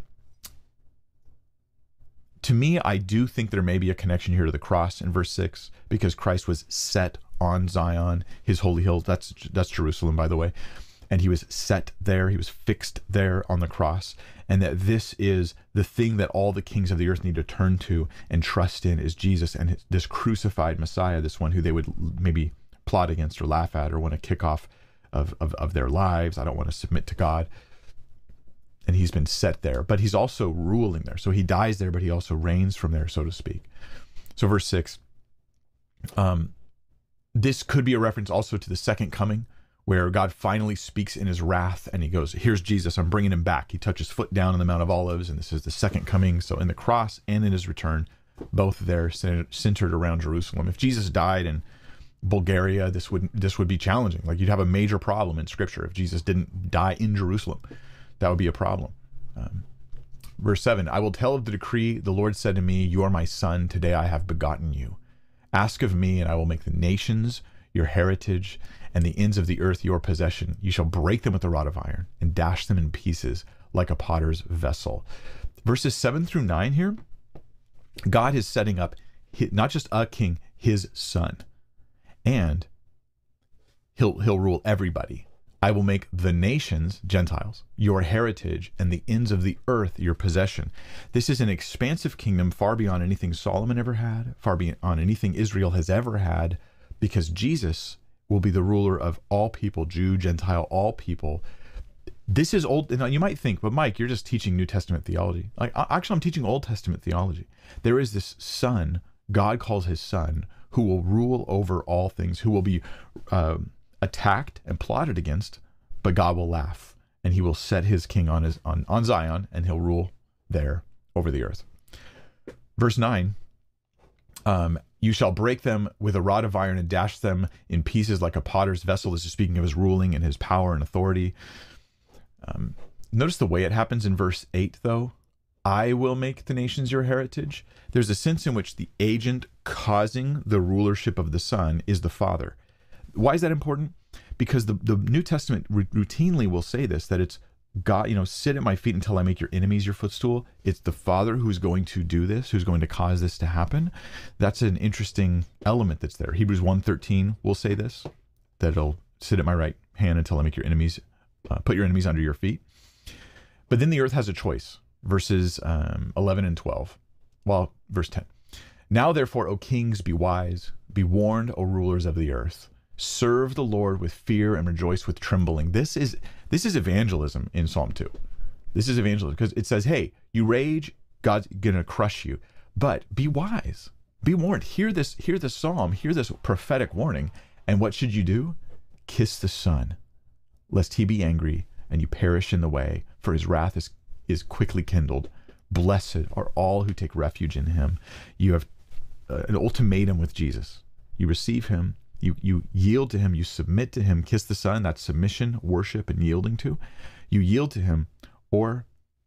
to me, I do think there may be a connection here to the cross in verse six, because Christ was set on Zion, his holy hill. That's, that's Jerusalem, by the way. And he was set there. He was fixed there on the cross. And that this is the thing that all the kings of the earth need to turn to and trust in, is Jesus and his, this crucified Messiah, this one who they would maybe plot against or laugh at or want to kick off of, of, of their lives. I don't want to submit to God. And he's been set there, but he's also ruling there. So he dies there, but he also reigns from there, so to speak. So verse six, um, this could be a reference also to the second coming, where God finally speaks in his wrath and he goes, here's Jesus, I'm bringing him back. He touches foot down on the Mount of Olives, and this is the second coming. So in the cross and in his return, both there centered around Jerusalem. If Jesus died in Bulgaria, this would this would be challenging. Like, you'd have a major problem in Scripture if Jesus didn't die in Jerusalem. That would be a problem. Um, verse seven, I will tell of the decree. The Lord said to me, you are my son. Today I have begotten you. Ask of me, and I will make the nations your heritage, and the ends of the earth your possession. You shall break them with a rod of iron, and dash them in pieces like a potter's vessel. Verses seven through nine here, God is setting up not just a king, his son. And he'll he'll rule everybody. I will make the nations, Gentiles, your heritage, and the ends of the earth your possession. This is an expansive kingdom far beyond anything Solomon ever had, far beyond anything Israel has ever had, because Jesus will be the ruler of all people, Jew, Gentile, all people. This is old. Now you might think, but Mike, you're just teaching New Testament theology. Like, actually, I'm teaching Old Testament theology. There is this son, God calls his son, who will rule over all things, who will be um, attacked and plotted against, but God will laugh, and he will set his king on his on, on Zion, and he'll rule there over the earth. Verse nine, um, you shall break them with a rod of iron and dash them in pieces like a potter's vessel. This is speaking of his ruling and his power and authority. Um, notice the way it happens in verse eight, though. I will make the nations your heritage. There's a sense in which the agent causing the rulership of the son is the father. Why is that important? Because the, the New Testament r- routinely will say this, that it's God, you know, sit at my feet until I make your enemies your footstool. It's the Father who's going to do this, who's going to cause this to happen. That's an interesting element that's there. Hebrews one thirteen will say this, that it'll sit at my right hand until I make your enemies, uh, put your enemies under your feet. But then the earth has a choice, verses um, eleven and twelve. Well, verse ten. Now therefore, O kings, be wise, be warned, O rulers of the earth. Serve the Lord with fear and rejoice with trembling. This is this is evangelism in Psalm two. This is evangelism because it says, hey, you rage, God's going to crush you. But be wise, be warned. Hear this, hear this psalm, hear this prophetic warning. And what should you do? Kiss the Son, lest he be angry and you perish in the way, for his wrath is, is quickly kindled. Blessed are all who take refuge in him. You have uh, an ultimatum with Jesus. You receive him. You you yield to him, you submit to him, kiss the Son, that's submission, worship, and yielding to. You yield to him, or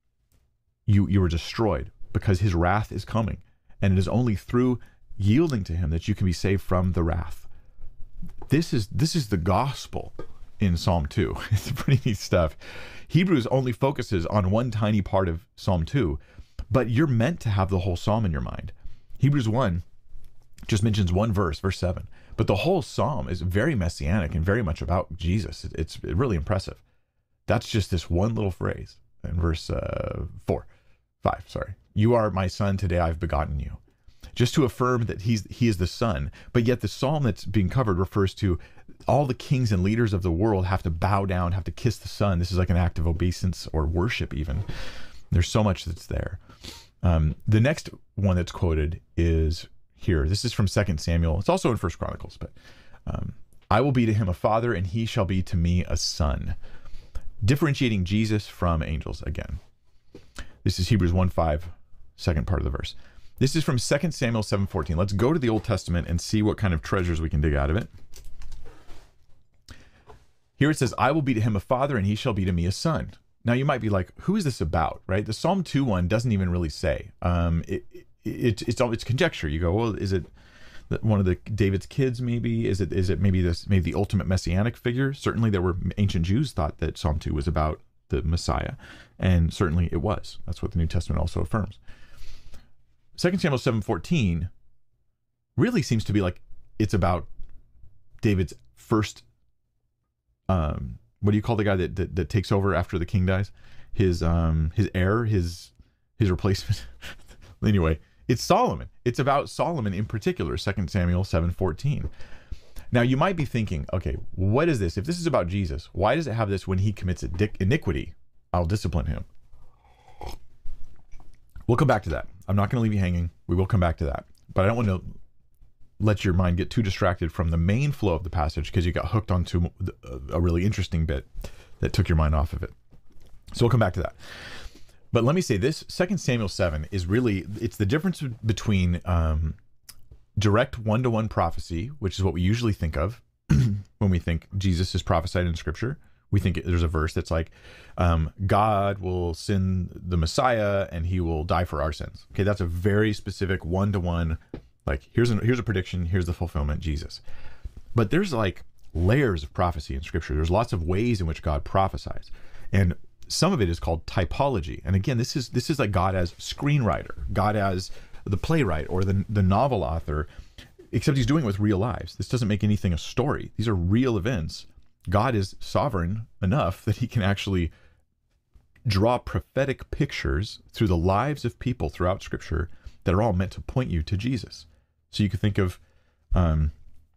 you you are destroyed, because his wrath is coming. And it is only through yielding to him that you can be saved from the wrath. This is this is the gospel in Psalm two. It's pretty neat stuff. Hebrews only focuses on one tiny part of Psalm two, but you're meant to have the whole psalm in your mind. Hebrews one just mentions one verse, verse seven. But the whole psalm is very messianic and very much about Jesus. It's really impressive. That's just this one little phrase in verse uh, four, five, sorry. You are my son, today I've begotten you. Just to affirm that he's he is the son. But yet the psalm that's being covered refers to all the kings and leaders of the world have to bow down, have to kiss the son. This is like an act of obeisance or worship even. There's so much that's there. Um, the next one that's quoted is here. This is from Second Samuel. It's also in First Chronicles, but um, I will be to him a father, and he shall be to me a son. Differentiating Jesus from angels again. This is Hebrews one five, second part of the verse. This is from Second Samuel seven fourteen. Let's go to the Old Testament and see what kind of treasures we can dig out of it. Here it says, I will be to him a father, and he shall be to me a son. Now you might be like, who is this about, right? The Psalm two one doesn't even really say. Um, it, it, It, it's all it's conjecture. You go, well, is it one of the David's kids? Maybe is it is it maybe this maybe the ultimate messianic figure? Certainly, there were ancient Jews thought that Psalm two was about the Messiah, and certainly it was. That's what the New Testament also affirms. Second Samuel seven fourteen really seems to be like it's about David's first. Um, what do you call the guy that, that that takes over after the king dies? His um his heir, his his replacement. Anyway. It's Solomon. It's about Solomon in particular, Second Samuel seven fourteen. Now, you might be thinking, okay, what is this? If this is about Jesus, why does it have this when he commits iniquity? I'll discipline him. We'll come back to that. I'm not going to leave you hanging. We will come back to that. But I don't want to let your mind get too distracted from the main flow of the passage because you got hooked onto a really interesting bit that took your mind off of it. So we'll come back to that. But let me say this, Second Samuel seven is really, it's the difference between um, direct one-to-one prophecy, which is what we usually think of when we think Jesus is prophesied in Scripture. We think there's a verse that's like, um, God will send the Messiah and he will die for our sins. Okay, that's a very specific one-to-one Like here's a, here's a prediction, here's the fulfillment, Jesus. But there's like layers of prophecy in Scripture. There's lots of ways in which God prophesies, and some of it is called typology. And again, this is this is like God as screenwriter, God as the playwright or the the novel author, except he's doing it with real lives. This doesn't make anything a story. These are real events. God is sovereign enough that he can actually draw prophetic pictures through the lives of people throughout Scripture that are all meant to point you to Jesus. So you could think of um,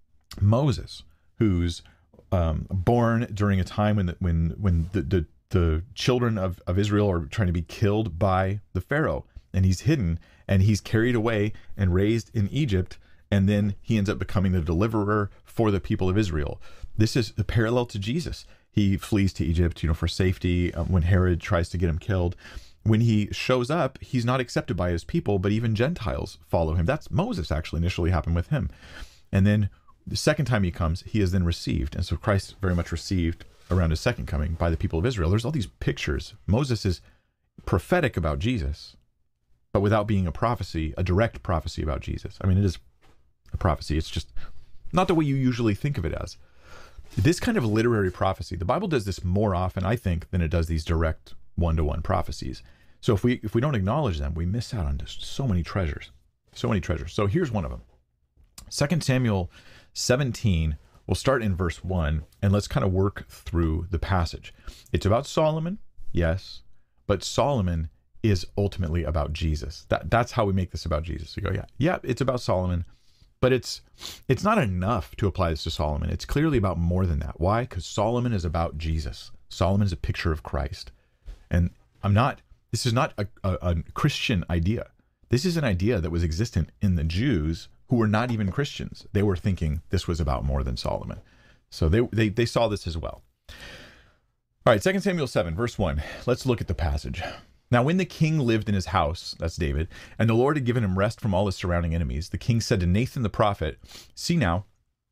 Moses, who's um, born during a time when the, when when the, the the children of, of Israel are trying to be killed by the Pharaoh, and he's hidden and he's carried away and raised in Egypt, and then he ends up becoming the deliverer for the people of Israel. This is a parallel to Jesus. He flees to Egypt, you know, for safety uh, when Herod tries to get him killed. When he shows up, he's not accepted by his people, but even Gentiles follow him. That's Moses actually initially happened with him. And then the second time he comes, he is then received. And so Christ very much received around his second coming by the people of Israel. There's all these pictures. Moses is prophetic about Jesus, but without being a prophecy, a direct prophecy about Jesus. I mean, it is a prophecy. It's just not the way you usually think of it as. This kind of literary prophecy, the Bible does this more often, I think, than it does these direct one-to-one prophecies. So if we if we don't acknowledge them, we miss out on just so many treasures. So many treasures. So here's one of them. Second Samuel seventeen, we'll start in verse one, and let's kind of work through the passage. It's about Solomon, yes, but Solomon is ultimately about Jesus. That That's how we make this about Jesus. We go, yeah, yeah, it's about Solomon, but it's it's not enough to apply this to Solomon. It's clearly about more than that. Why? Because Solomon is about Jesus. Solomon is a picture of Christ. And I'm not, this is not a, a, a Christian idea. This is an idea that was existent in the Jews who were not even Christians. They were thinking this was about more than Solomon. So they they, they saw this as well. All right, Second Samuel seven, verse one. Let's look at the passage. Now, when the king lived in his house, that's David, and the Lord had given him rest from all his surrounding enemies, the king said to Nathan the prophet, "See now,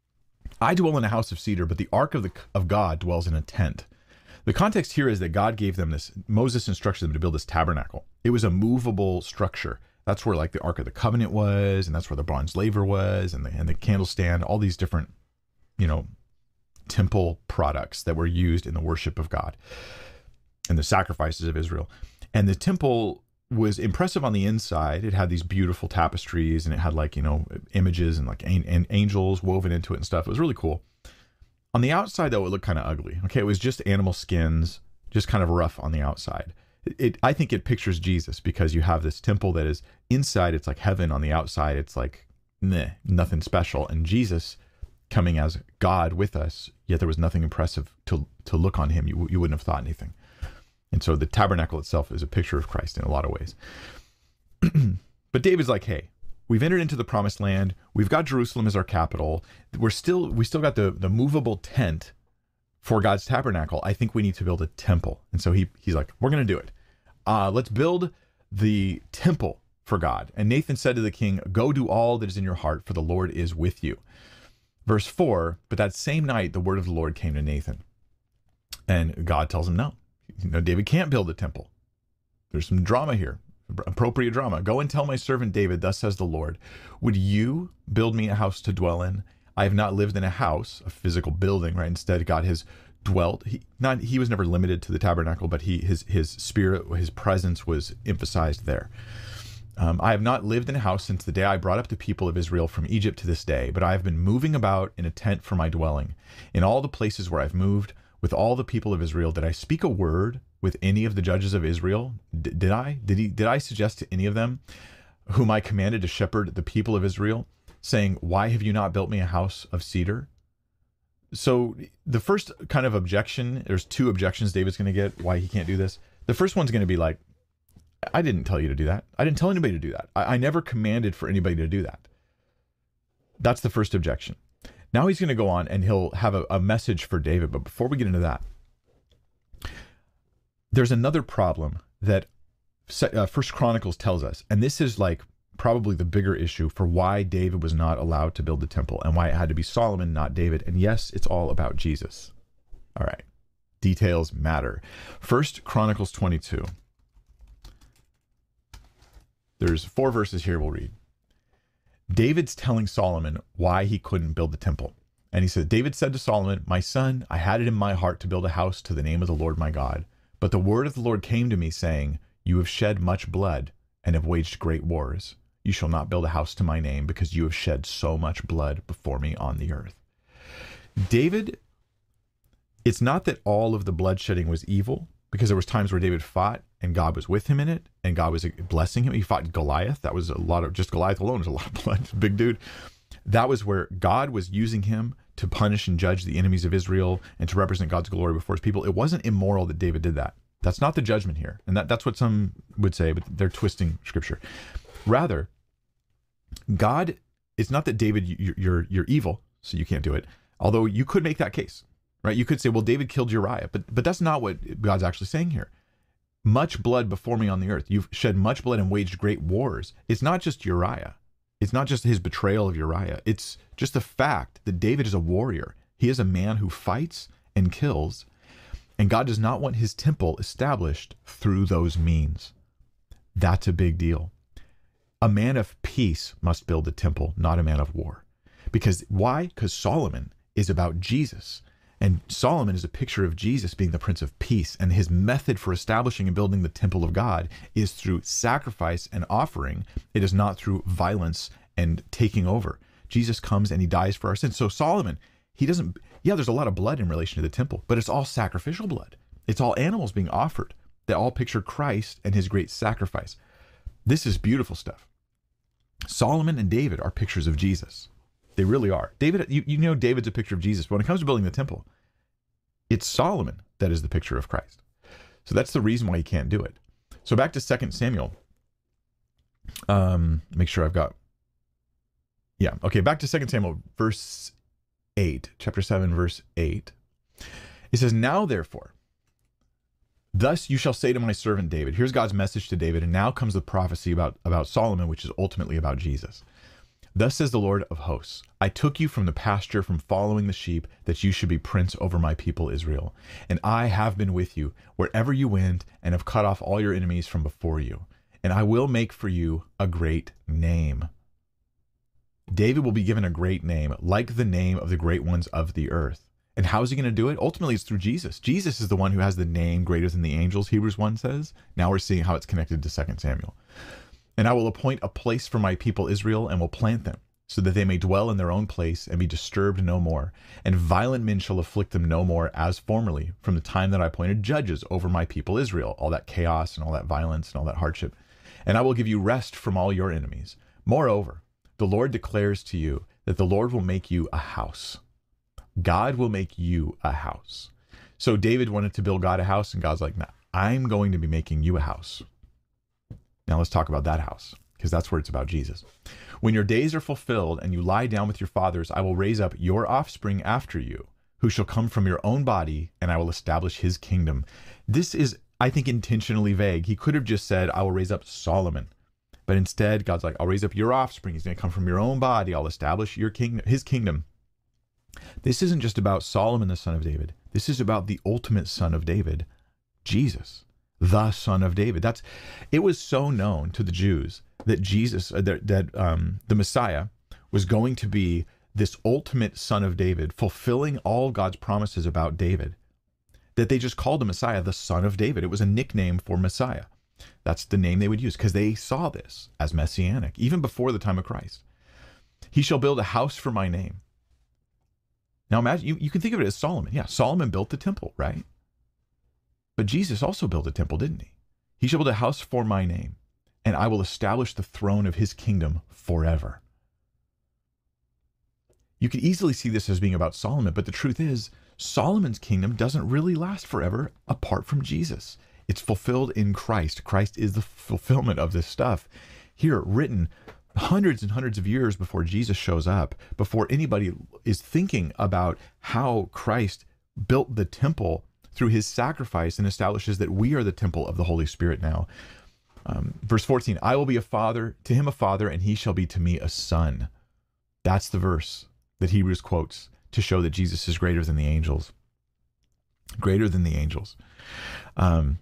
I dwell in a house of cedar, but the ark of the of God dwells in a tent." The context here is that God gave them this, Moses instructed them to build this tabernacle. It was a movable structure. That's where like the Ark of the Covenant was, and that's where the bronze laver was, and the and the candlestand, all these different, you know, temple products that were used in the worship of God and the sacrifices of Israel. And the temple was impressive on the inside. It had these beautiful tapestries, and it had like, you know, images and like an, and angels woven into it and stuff. It was really cool. On the outside, though, it looked kind of ugly. Okay, it was just animal skins, just kind of rough on the outside. It, it, I think it pictures Jesus because you have this temple that is inside, it's like heaven. On the outside, it's like, meh, nothing special. And Jesus coming as God with us, yet there was nothing impressive to to look on him. You, you wouldn't have thought anything. And so the tabernacle itself is a picture of Christ in a lot of ways. But David's like, hey, we've entered into the promised land. We've got Jerusalem as our capital. We're still, we still got the, the movable tent for God's tabernacle. I think we need to build a temple. And so he he's like, we're going to do it. Uh, let's build the temple for God. And Nathan said to the king, go do all that is in your heart, for the Lord is with you. Verse four, but that same night, the word of the Lord came to Nathan. And God tells him, no, no, David can't build a temple. There's some drama here. Appropriate drama. Go and tell my servant David, thus says the Lord, would you build me a house to dwell in? I have not lived in a house, a physical building, right? Instead, God has dwelt. He not he was never limited to the tabernacle, but he his his spirit, his presence was emphasized there. Um, I have not lived in a house since the day I brought up the people of Israel from Egypt to this day, but I have been moving about in a tent for my dwelling. In all the places where I've moved, with all the people of Israel, did I speak a word with any of the judges of Israel? D- did I? Did he? Did I suggest to any of them, whom I commanded to shepherd the people of Israel, saying, why have you not built me a house of cedar? So the first kind of objection, there's two objections David's going to get why he can't do this. The first one's going to be like, I didn't tell you to do that. I didn't tell anybody to do that. I, I never commanded for anybody to do that. That's the first objection. Now he's going to go on and he'll have a, a message for David. But before we get into that, there's another problem that uh, First Chronicles tells us. And this is like probably the bigger issue for why David was not allowed to build the temple and why it had to be Solomon, not David. And yes, it's all about Jesus. All right. Details matter. First Chronicles twenty-two. There's four verses here we'll read. David's telling Solomon why he couldn't build the temple. And he said, David said to Solomon, my son, I had it in my heart to build a house to the name of the Lord my God. But the word of the Lord came to me, saying, you have shed much blood and have waged great wars. You shall not build a house to my name, because you have shed so much blood before me on the earth. David, it's not that all of the bloodshedding was evil, because there was times where David fought and God was with him in it, and God was blessing him. He fought Goliath. That was a lot of, just Goliath alone was a lot of blood. Big dude. That was where God was using him to punish and judge the enemies of Israel and to represent God's glory before his people. It wasn't immoral that David did that. That's not the judgment here. And that, that's what some would say, but they're twisting scripture. Rather, God, it's not that David, you're, you're, you're evil, so you can't do it. Although you could make that case, right? You could say, well, David killed Uriah, but, but that's not what God's actually saying here. Much blood before me on the earth. You've shed much blood and waged great wars. It's not just Uriah. It's not just his betrayal of Uriah. It's just the fact that David is a warrior. He is a man who fights and kills, and God does not want his temple established through those means. That's a big deal. A man of peace must build the temple, not a man of war. Because why? Because Solomon is about Jesus. And Solomon is a picture of Jesus being the Prince of Peace. And his method for establishing and building the temple of God is through sacrifice and offering. It is not through violence and taking over. Jesus comes and he dies for our sins. So Solomon, he doesn't, yeah, there's a lot of blood in relation to the temple, but it's all sacrificial blood. It's all animals being offered. They all picture Christ and his great sacrifice. This is beautiful stuff. Solomon and David are pictures of Jesus. They really are. David, you, you know David's a picture of Jesus, but when it comes to building the temple, it's Solomon that is the picture of Christ. So that's the reason why he can't do it. So back to Second Samuel. Um, make sure I've got, yeah, okay, back to Second Samuel, verse eight, chapter seven, verse eight. It says, now therefore, thus you shall say to my servant David. Here's God's message to David, and now comes the prophecy about, about Solomon, which is ultimately about Jesus. Thus says the Lord of hosts, I took you from the pasture, from following the sheep, that you should be prince over my people Israel. And I have been with you wherever you went, and have cut off all your enemies from before you. And I will make for you a great name. David will be given a great name, like the name of the great ones of the earth. And how is he going to do it? Ultimately, it's through Jesus. Jesus is the one who has the name greater than the angels, Hebrews one says. Now we're seeing how it's connected to Second Samuel. And I will appoint a place for my people Israel, and will plant them, so that they may dwell in their own place and be disturbed no more. And violent men shall afflict them no more, as formerly, from the time that I appointed judges over my people Israel. All that chaos and all that violence and all that hardship. And I will give you rest from all your enemies. Moreover, the Lord declares to you that the Lord will make you a house. God will make you a house. So David wanted to build God a house, and God's like, nah, I'm going to be making you a house. Now let's talk about that house, because that's where it's about Jesus. When your days are fulfilled and you lie down with your fathers, I will raise up your offspring after you, who shall come from your own body, and I will establish his kingdom. This is, I think, intentionally vague. He could have just said, I will raise up Solomon. But instead, God's like, I'll raise up your offspring. He's going to come from your own body. I'll establish your kingdom, his kingdom. This isn't just about Solomon, the son of David. This is about the ultimate son of David, Jesus. The son of David. That's, it was so known to the Jews that Jesus, uh, that, that um, the Messiah was going to be this ultimate son of David, fulfilling all God's promises about David, that they just called the Messiah the son of David. It was a nickname for Messiah. That's the name they would use, because they saw this as messianic, even before the time of Christ. He shall build a house for my name. Now imagine, you, you can think of it as Solomon. Yeah, Solomon built the temple, right? But Jesus also built a temple, didn't he? He shall build a house for my name, and I will establish the throne of his kingdom forever. You could easily see this as being about Solomon, but the truth is, Solomon's kingdom doesn't really last forever apart from Jesus. It's fulfilled in Christ. Christ is the fulfillment of this stuff. Here, written hundreds and hundreds of years before Jesus shows up, before anybody is thinking about how Christ built the temple through his sacrifice, and establishes that we are the temple of the Holy Spirit now. Um, verse fourteen, I will be a father, to him a father, and he shall be to me a son. That's the verse that Hebrews quotes to show that Jesus is greater than the angels. Greater than the angels. Um,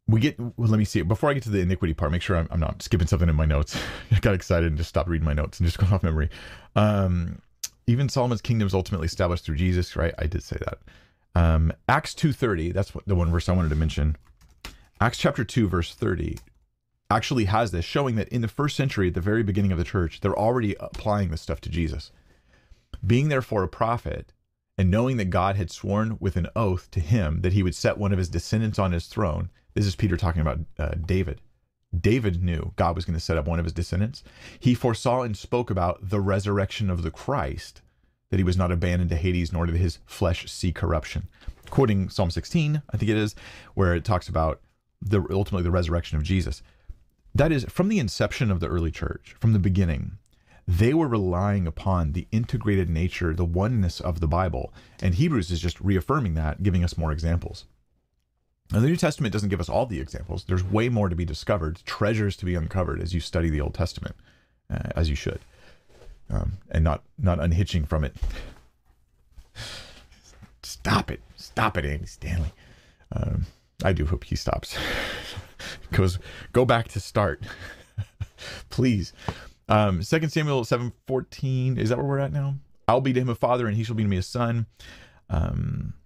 we get, well, let me see it. Before I get to the iniquity part, make sure I'm, I'm not skipping something in my notes. I got excited and just stopped reading my notes and just going off memory. Um, even Solomon's kingdom is ultimately established through Jesus, right? I did say that. Um, Acts two thirty, that's what the one verse I wanted to mention. Acts chapter two, verse thirty, actually has this, showing that in the first century, at the very beginning of the church, they're already applying this stuff to Jesus. Being therefore a prophet, and knowing that God had sworn with an oath to him that he would set one of his descendants on his throne. This is Peter talking about uh, David. David knew God was going to set up one of his descendants. He foresaw and spoke about the resurrection of the Christ, that he was not abandoned to Hades, nor did his flesh see corruption. Quoting Psalm sixteen, I think it is, where it talks about the ultimately the resurrection of Jesus. That is, from the inception of the early church, from the beginning, they were relying upon the integrated nature, the oneness of the Bible. And Hebrews is just reaffirming that, giving us more examples. Now, the New Testament doesn't give us all the examples. There's way more to be discovered, treasures to be uncovered as you study the Old Testament, uh, as you should, um, and not not unhitching from it. Stop it. Stop it, Andy Stanley. Um, I do hope he stops. Goes, go back to start. Please. Um, Second Samuel seven fourteen, is that where we're at now? I'll be to him a father, and he shall be to me a son. Um,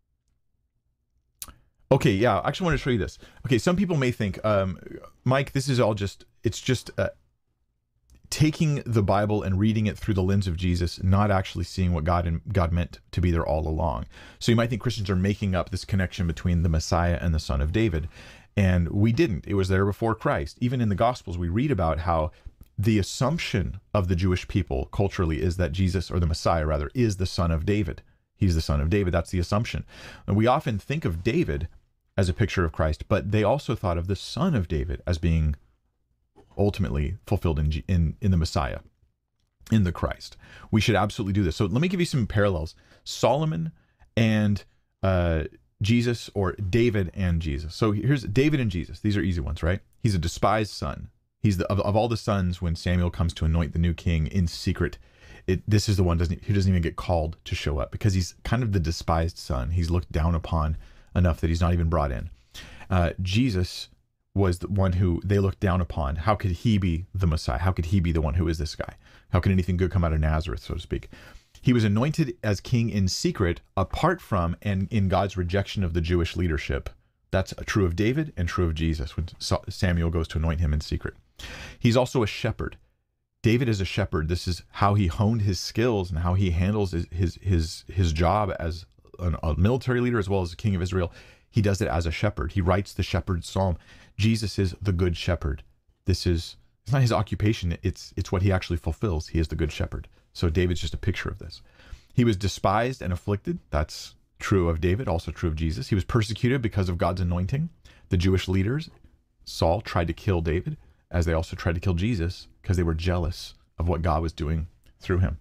okay, yeah, I actually want to show you this. Okay, some people may think, um, Mike, this is all just, it's just uh, taking the Bible and reading it through the lens of Jesus, not actually seeing what God and God meant to be there all along. So you might think Christians are making up this connection between the Messiah and the Son of David. And we didn't. It was there before Christ. Even in the Gospels, we read about how the assumption of the Jewish people culturally is that Jesus, or the Messiah rather, is the son of David. He's the son of David. That's the assumption. And we often think of David as a picture of Christ, but they also thought of the son of David as being ultimately fulfilled in, in, in the Messiah, in the Christ. We should absolutely do this. So let me give you some parallels. Solomon and uh, Jesus, or David and Jesus. So here's David and Jesus. These are easy ones, right? He's a despised son. He's the, of, of all the sons, when Samuel comes to anoint the new king in secret, it, this is the one doesn't, who doesn't even get called to show up, because he's kind of the despised son. He's looked down upon enough that he's not even brought in. Uh, Jesus was the one who they looked down upon. How could he be the Messiah? How could he be the one who is this guy? How can anything good come out of Nazareth, so to speak? He was anointed as king in secret, apart from and in God's rejection of the Jewish leadership. That's true of David and true of Jesus when Samuel goes to anoint him in secret. He's also a shepherd. David is a shepherd. This is how he honed his skills and how he handles his his his, his job as an, a military leader as well as a king of Israel. He does it as a shepherd. He writes the shepherd's psalm. Jesus is the good shepherd. This is, it's not his occupation. It's it's what he actually fulfills. He is the good shepherd. So David's just a picture of this. He was despised and afflicted. That's true of David, also true of Jesus. He was persecuted because of God's anointing. The Jewish leaders, Saul, tried to kill David, as they also tried to kill Jesus, because they were jealous of what God was doing through him.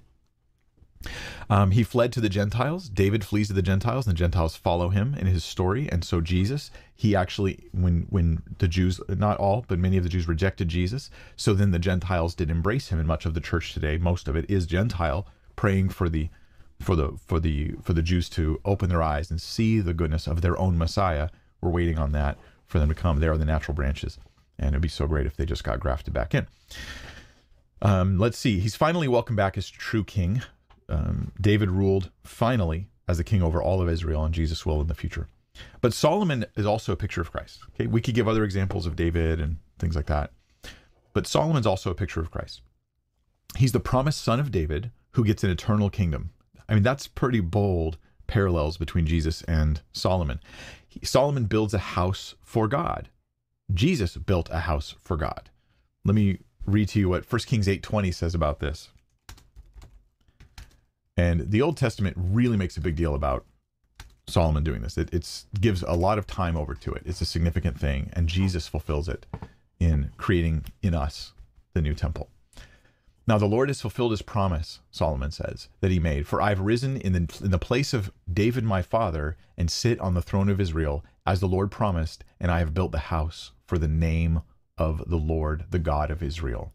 Um, he fled to the Gentiles. David flees to the Gentiles, and the Gentiles follow him in his story. And so Jesus, he actually, when when the Jews, not all, but many of the Jews rejected Jesus, so then the Gentiles did embrace him. And much of the church today, most of it is Gentile, praying for the for the for the for the Jews to open their eyes and see the goodness of their own Messiah. We're waiting on that for them to come. They are the natural branches. And it'd be so great if they just got grafted back in. Um, let's see. He's finally welcomed back as true king. Um, David ruled finally as the king over all of Israel, and Jesus will in the future. But Solomon is also a picture of Christ. Okay, we could give other examples of David and things like that. But Solomon's also a picture of Christ. He's the promised son of David who gets an eternal kingdom. I mean, that's pretty bold parallels between Jesus and Solomon. He, Solomon builds a house for God. Jesus built a house for God. Let me read to you what First Kings eight twenty says about this. And the Old Testament really makes a big deal about Solomon doing this. It it's, gives a lot of time over to it. It's a significant thing, and Jesus fulfills it in creating in us the new temple. Now the Lord has fulfilled his promise, Solomon says, that he made. For I've risen in the, in the place of David my father, and sit on the throne of Israel, as the Lord promised, and I have built the house for the name of the Lord, the God of Israel.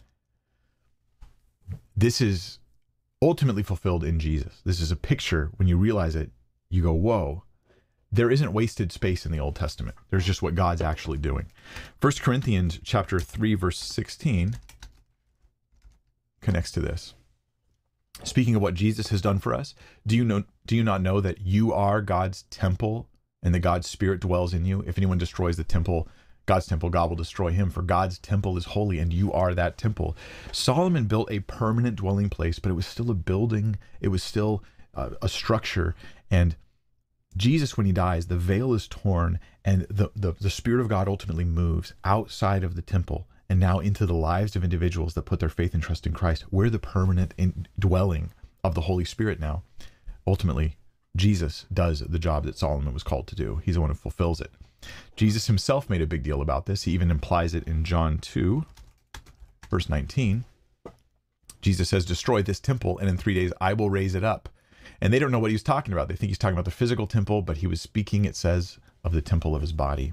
This is ultimately fulfilled in Jesus. This is a picture. When you realize it, you go, whoa, there isn't wasted space in the Old Testament. There's just what God's actually doing. First Corinthians chapter three, verse sixteen connects to this. Speaking of what Jesus has done for us, do you know, do you not know that you are God's temple and that God's Spirit dwells in you? If anyone destroys the temple, God's temple, God will destroy him, for God's temple is holy and you are that temple. Solomon built a permanent dwelling place, but it was still a building. It was still uh, a structure. And Jesus, when he dies, the veil is torn and the, the, the Spirit of God ultimately moves outside of the temple and now into the lives of individuals that put their faith and trust in Christ. We're the permanent indwelling of the Holy Spirit now. Ultimately, Jesus does the job that Solomon was called to do. He's the one who fulfills it. Jesus himself made a big deal about this. He even implies it in John two, verse nineteen. Jesus says, destroy this temple, and in three days I will raise it up. And they don't know what he's talking about. They think he's talking about the physical temple, but he was speaking, it says, of the temple of his body.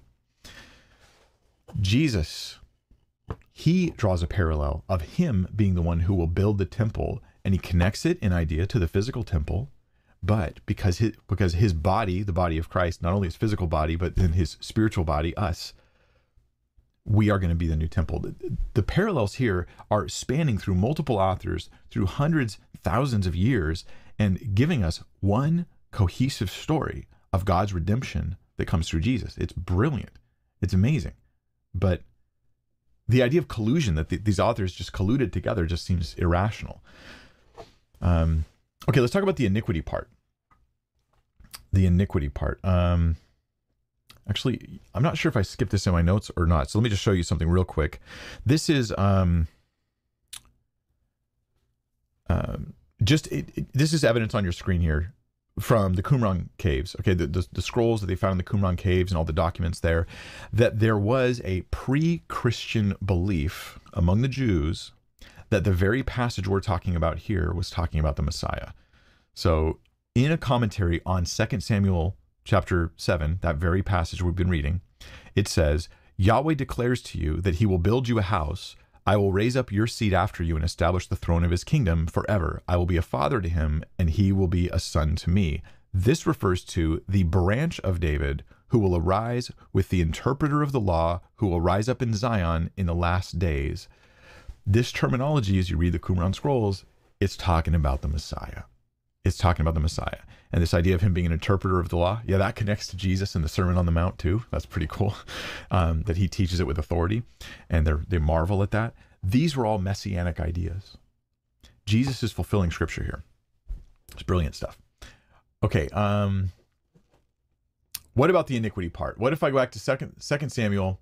Jesus, he draws a parallel of him being the one who will build the temple, and he connects it in idea to the physical temple. But because his, because his body, the body of Christ, not only his physical body, but then his spiritual body, us, we are going to be the new temple. The, the parallels here are spanning through multiple authors, through hundreds, thousands of years, and giving us one cohesive story of God's redemption that comes through Jesus. It's brilliant. It's amazing. But the idea of collusion, that the, these authors just colluded together, just seems irrational. Um, okay, let's talk about the iniquity part. The iniquity part. Um, actually, I'm not sure if I skipped this in my notes or not. So let me just show you something real quick. This is um, um, just it, it, this is evidence on your screen here from the Qumran caves. Okay, the, the the scrolls that they found in the Qumran caves and all the documents there, that there was a pre-Christian belief among the Jews that the very passage we're talking about here was talking about the Messiah. So in a commentary on Second Samuel chapter seven, that very passage we've been reading, it says, Yahweh declares to you that he will build you a house. I will raise up your seed after you and establish the throne of his kingdom forever. I will be a father to him, and he will be a son to me. This refers to the branch of David who will arise with the interpreter of the law, who will rise up in Zion in the last days. This terminology, as you read the Qumran scrolls, it's talking about the Messiah. It's talking about the Messiah. And this idea of him being an interpreter of the law, yeah, that connects to Jesus in the Sermon on the Mount too. That's pretty cool, um, that he teaches it with authority, and they they marvel at that. These were all messianic ideas. Jesus is fulfilling scripture here. It's brilliant stuff. Okay, um, what about the iniquity part? What if I go back to second, second Samuel,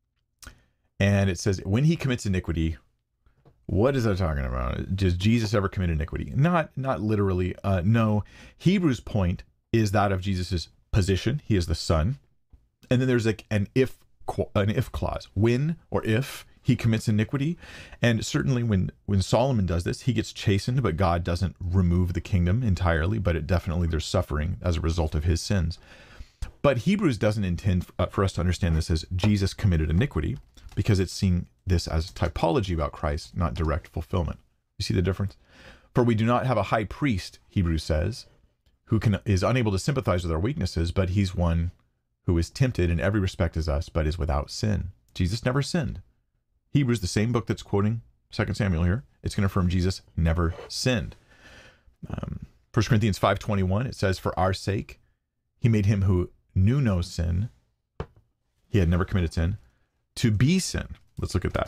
and it says, when he commits iniquity, what is that talking about? Does Jesus ever commit iniquity? Not not literally. Uh, no. Hebrews' point is that of Jesus's position. He is the Son. And then there's like an if an if clause. When or if he commits iniquity. And certainly when, when Solomon does this, he gets chastened, but God doesn't remove the kingdom entirely, but it definitely there's suffering as a result of his sins. But Hebrews doesn't intend for us to understand this as Jesus committed iniquity, because it's seeing this as typology about Christ, not direct fulfillment. You see the difference? For we do not have a high priest, Hebrews says, who can is unable to sympathize with our weaknesses, but he's one who is tempted in every respect as us, but is without sin. Jesus never sinned. Hebrews, the same book that's quoting Second Samuel here, it's going to affirm Jesus never sinned. Um, First Corinthians five twenty-one, it says, for our sake, he made him who knew no sin, he had never committed sin, to be sin. Let's look at that.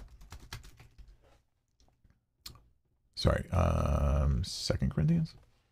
Sorry, um, Second Corinthians.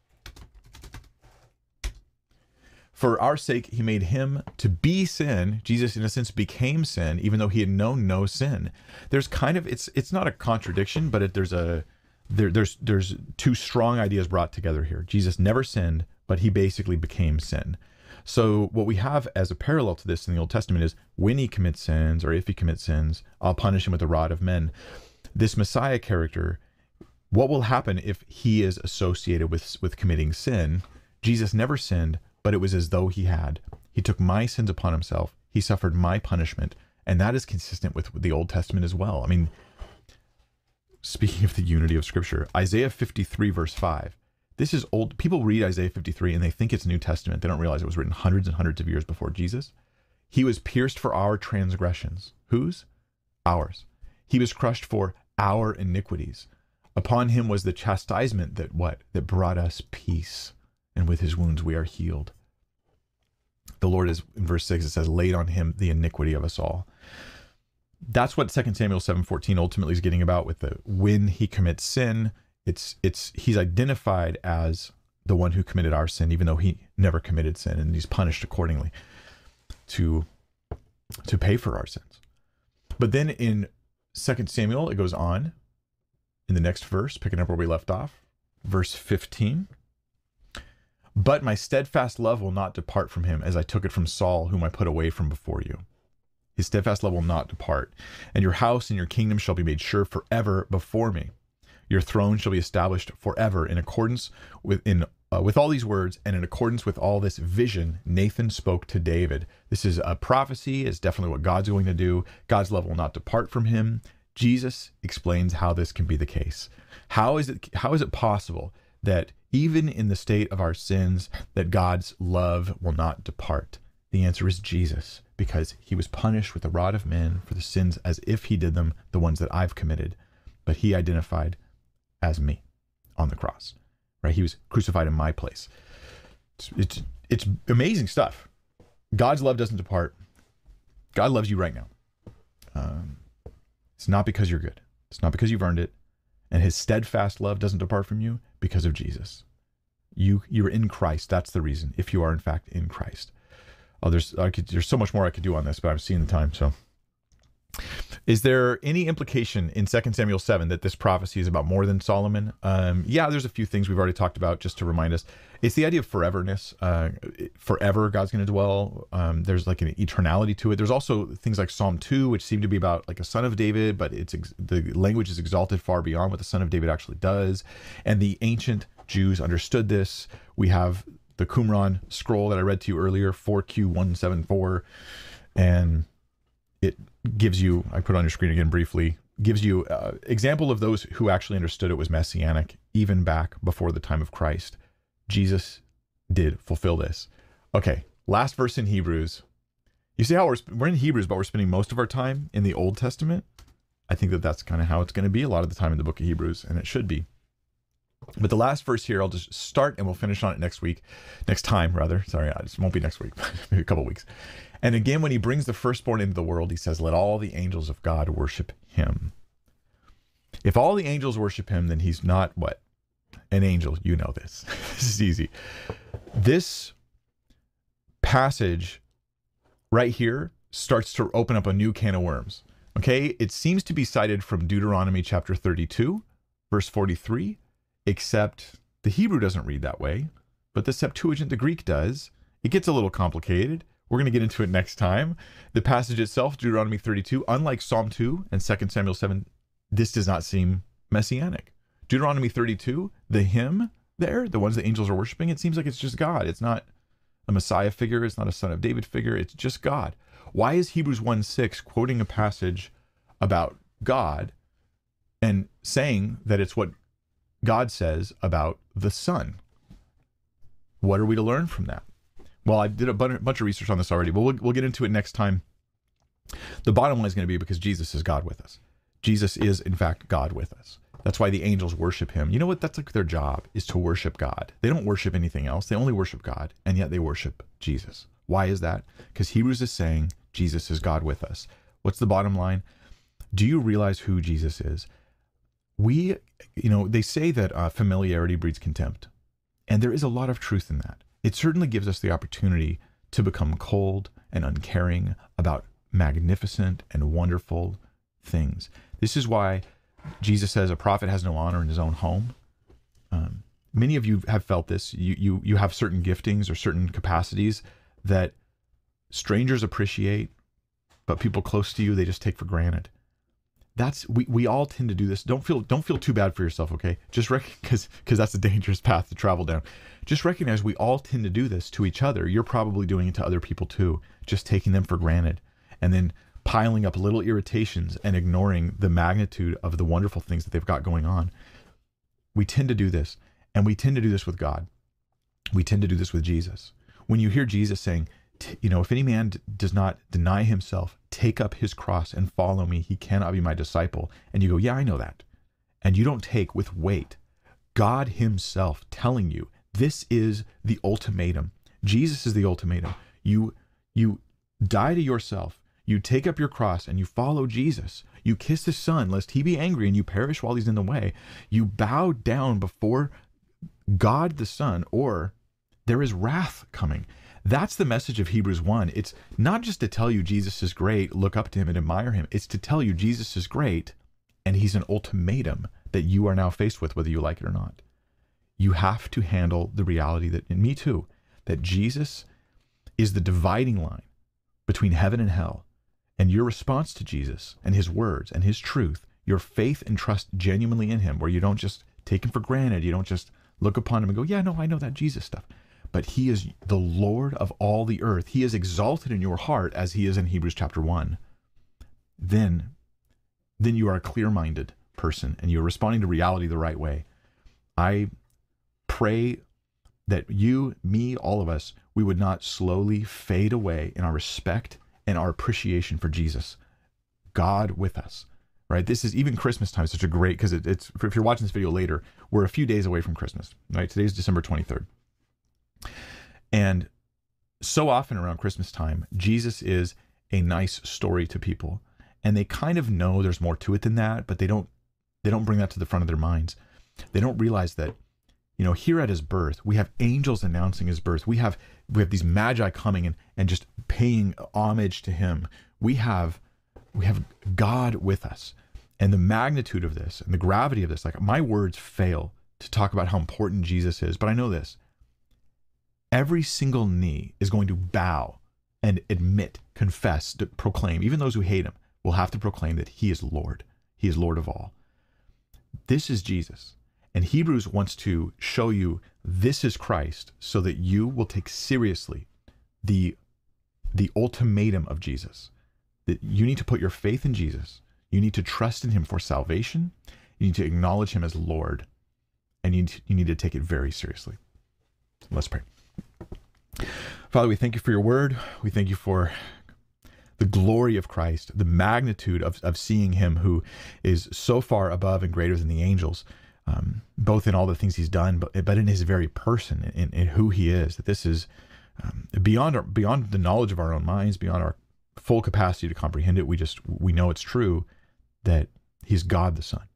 For our sake, he made him to be sin. Jesus, in a sense, became sin, even though he had known no sin. There's kind of, it's it's not a contradiction, but it, there's a there, there's there's two strong ideas brought together here. Jesus never sinned, but he basically became sin. So what we have as a parallel to this in the Old Testament is when he commits sins, or if he commits sins, I'll punish him with the rod of men. This Messiah character, what will happen if he is associated with, with committing sin? Jesus never sinned, but it was as though he had. He took my sins upon himself. He suffered my punishment. And that is consistent with the Old Testament as well. I mean, speaking of the unity of Scripture, Isaiah fifty-three verse five, This is old. People read Isaiah fifty-three and they think it's New Testament. They don't realize it was written hundreds and hundreds of years before Jesus. He was pierced for our transgressions. Whose? Ours. He was crushed for our iniquities. Upon him was the chastisement that what? That brought us peace. And with his wounds we are healed. The Lord is, in verse six, it says, laid on him the iniquity of us all. That's what Second Samuel seven fourteen ultimately is getting about with the when he commits sin. It's it's he's identified as the one who committed our sin, even though he never committed sin, and he's punished accordingly to to pay for our sins. But then in Second Samuel, it goes on in the next verse, picking up where we left off, verse fifteen. But my steadfast love will not depart from him, as I took it from Saul, whom I put away from before you. His steadfast love will not depart, and your house and your kingdom shall be made sure forever before me. Your throne shall be established forever in accordance with in uh, with all these words, and in accordance with all this vision Nathan spoke to David. This is a prophecy. It's definitely what God's going to do. God's love will not depart from him. Jesus explains how this can be the case. How is it how is it possible that even in the state of our sins, that God's love will not depart? The answer is Jesus, because he was punished with the rod of men for the sins as if he did them, the ones that I've committed. But he identified as me on the cross, right? He was crucified in my place. It's, it's, it's amazing stuff. God's love doesn't depart. God loves you right now. Um, it's not because you're good. It's not because you've earned it. And his steadfast love doesn't depart from you because of Jesus. You, you're in Christ. That's the reason, if you are in fact in Christ. Oh, there's, I could, there's so much more I could do on this, but I'm seeing the time, so. Is there any implication in Second Samuel seven that this prophecy is about more than Solomon? Um, yeah, there's a few things we've already talked about just to remind us. It's the idea of foreverness. Uh, forever, God's going to dwell. Um, there's like an eternality to it. There's also things like Psalm two, which seem to be about like a son of David, but it's ex- the language is exalted far beyond what the son of David actually does. And the ancient Jews understood this. We have the Qumran scroll that I read to you earlier, four Q one seventy-four, and it gives you, I put it on your screen again briefly, gives you uh, example of those who actually understood it was messianic, even back before the time of Christ. Jesus did fulfill this. Okay, last verse in Hebrews. You see how we're, we're in Hebrews, but we're spending most of our time in the Old Testament? I think that that's kind of how it's going to be a lot of the time in the book of Hebrews, and it should be. But the last verse here, I'll just start and we'll finish on it next week, next time rather. Sorry, it won't be next week, maybe a couple of weeks. And again, when he brings the firstborn into the world, he says, let all the angels of God worship him. If all the angels worship him, then he's not what? An angel. You know this. This is easy. This passage right here starts to open up a new can of worms. Okay, it seems to be cited from Deuteronomy chapter thirty-two, verse forty-three, except the Hebrew doesn't read that way, but the Septuagint, the Greek, does. It gets a little complicated. We're going to get into it next time. The passage itself, Deuteronomy thirty-two, unlike Psalm two and Second Samuel seven, this does not seem messianic. Deuteronomy thirty-two, the hymn there, the ones the angels are worshiping, it seems like it's just God. It's not a Messiah figure. It's not a son of David figure. It's just God. Why is Hebrews one six quoting a passage about God and saying that it's what God says about the Son? What are we to learn from that? Well, I did a bunch of research on this already, but we'll, we'll get into it next time. The bottom line is going to be because Jesus is God with us. Jesus is, in fact, God with us. That's why the angels worship him. You know what? That's like their job, is to worship God. They don't worship anything else. They only worship God, and yet they worship Jesus. Why is that? Because Hebrews is saying Jesus is God with us. What's the bottom line? Do you realize who Jesus is? We, you know, they say that uh, familiarity breeds contempt, and there is a lot of truth in that. It certainly gives us the opportunity to become cold and uncaring about magnificent and wonderful things. This is why Jesus says a prophet has no honor in his own home. Um, many of you have felt this. You, you, you have certain giftings or certain capacities that strangers appreciate, but people close to you, they just take for granted. That's we, we all tend to do this. Don't feel don't feel too bad for yourself, okay? Just rec- because because that's a dangerous path to travel down. Just recognize we all tend to do this to each other. You're probably doing it to other people too, just taking them for granted and then piling up little irritations and ignoring the magnitude of the wonderful things that they've got going on. We tend to do this. And we tend to do this with God. We tend to do this with Jesus. When you hear Jesus saying, you know, if any man d- does not deny himself, take up his cross and follow me, he cannot be my disciple. And you go, yeah, I know that. And you don't take with weight God himself telling you, this is the ultimatum. Jesus is the ultimatum. You, you die to yourself. You take up your cross and you follow Jesus. You kiss the Son, lest he be angry and you perish while he's in the way. You bow down before God the Son, or there is wrath coming. That's the message of Hebrews one. It's not just to tell you Jesus is great, look up to him and admire him. It's to tell you Jesus is great, and he's an ultimatum that you are now faced with, whether you like it or not. You have to handle the reality that, and me too, that Jesus is the dividing line between heaven and hell. And your response to Jesus and his words and his truth, your faith and trust genuinely in him, where you don't just take him for granted, you don't just look upon him and go, yeah, no, I know that Jesus stuff. But he is the Lord of all the earth. He is exalted in your heart as he is in Hebrews chapter one. Then, then you are a clear-minded person and you're responding to reality the right way. I pray that you, me, all of us, we would not slowly fade away in our respect and our appreciation for Jesus, God with us, right? This is even Christmas time, such a great, because it, it's, if you're watching this video later, we're a few days away from Christmas, right? Today's December twenty-third. And so often around Christmas time, Jesus is a nice story to people, and they kind of know there's more to it than that, but they don't, they don't bring that to the front of their minds. They don't realize that, you know, here at his birth, we have angels announcing his birth. We have, we have these magi coming and, and just paying homage to him. We have, we have God with us, and the magnitude of this and the gravity of this, like my words fail to talk about how important Jesus is, but I know this. Every single knee is going to bow and admit, confess, to proclaim. Even those who hate him will have to proclaim that he is Lord. He is Lord of all. This is Jesus. And Hebrews wants to show you this is Christ so that you will take seriously the, the ultimatum of Jesus. That you need to put your faith in Jesus. You need to trust in him for salvation. You need to acknowledge him as Lord. And you need to, you need to take it very seriously. Let's pray. Father, we thank you for your word. We thank you for the glory of Christ, the magnitude of, of seeing him who is so far above and greater than the angels, um, both in all the things he's done, but, but in his very person, in, in who he is, that this is um, beyond our, beyond the knowledge of our own minds, beyond our full capacity to comprehend it. We just, we know it's true that he's God the Son,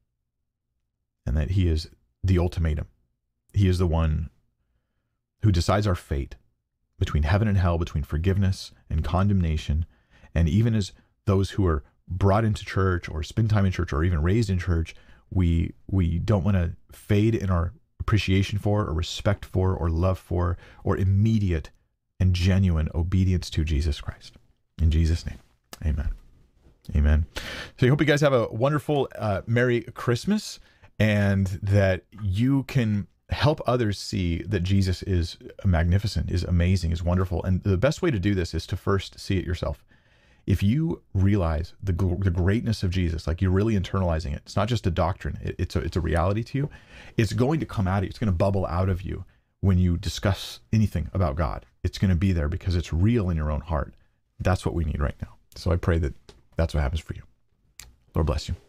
and that he is the ultimatum. He is the one who decides our fate between heaven and hell, between forgiveness and condemnation. And even as those who are brought into church or spend time in church or even raised in church, we we don't want to fade in our appreciation for or respect for or love for or immediate and genuine obedience to Jesus Christ. In Jesus' name, amen. Amen. So I hope you guys have a wonderful, uh, Merry Christmas, and that you can help others see that Jesus is magnificent, is amazing, is wonderful. And the best way to do this is to first see it yourself. If you realize the the greatness of Jesus, like you're really internalizing it, it's not just a doctrine, it, it's a, it's a reality to you, it's going to come out of you, it's going to bubble out of you when you discuss anything about God. It's going to be there because it's real in your own heart. That's what we need right now. So I pray that that's what happens for you. Lord bless you.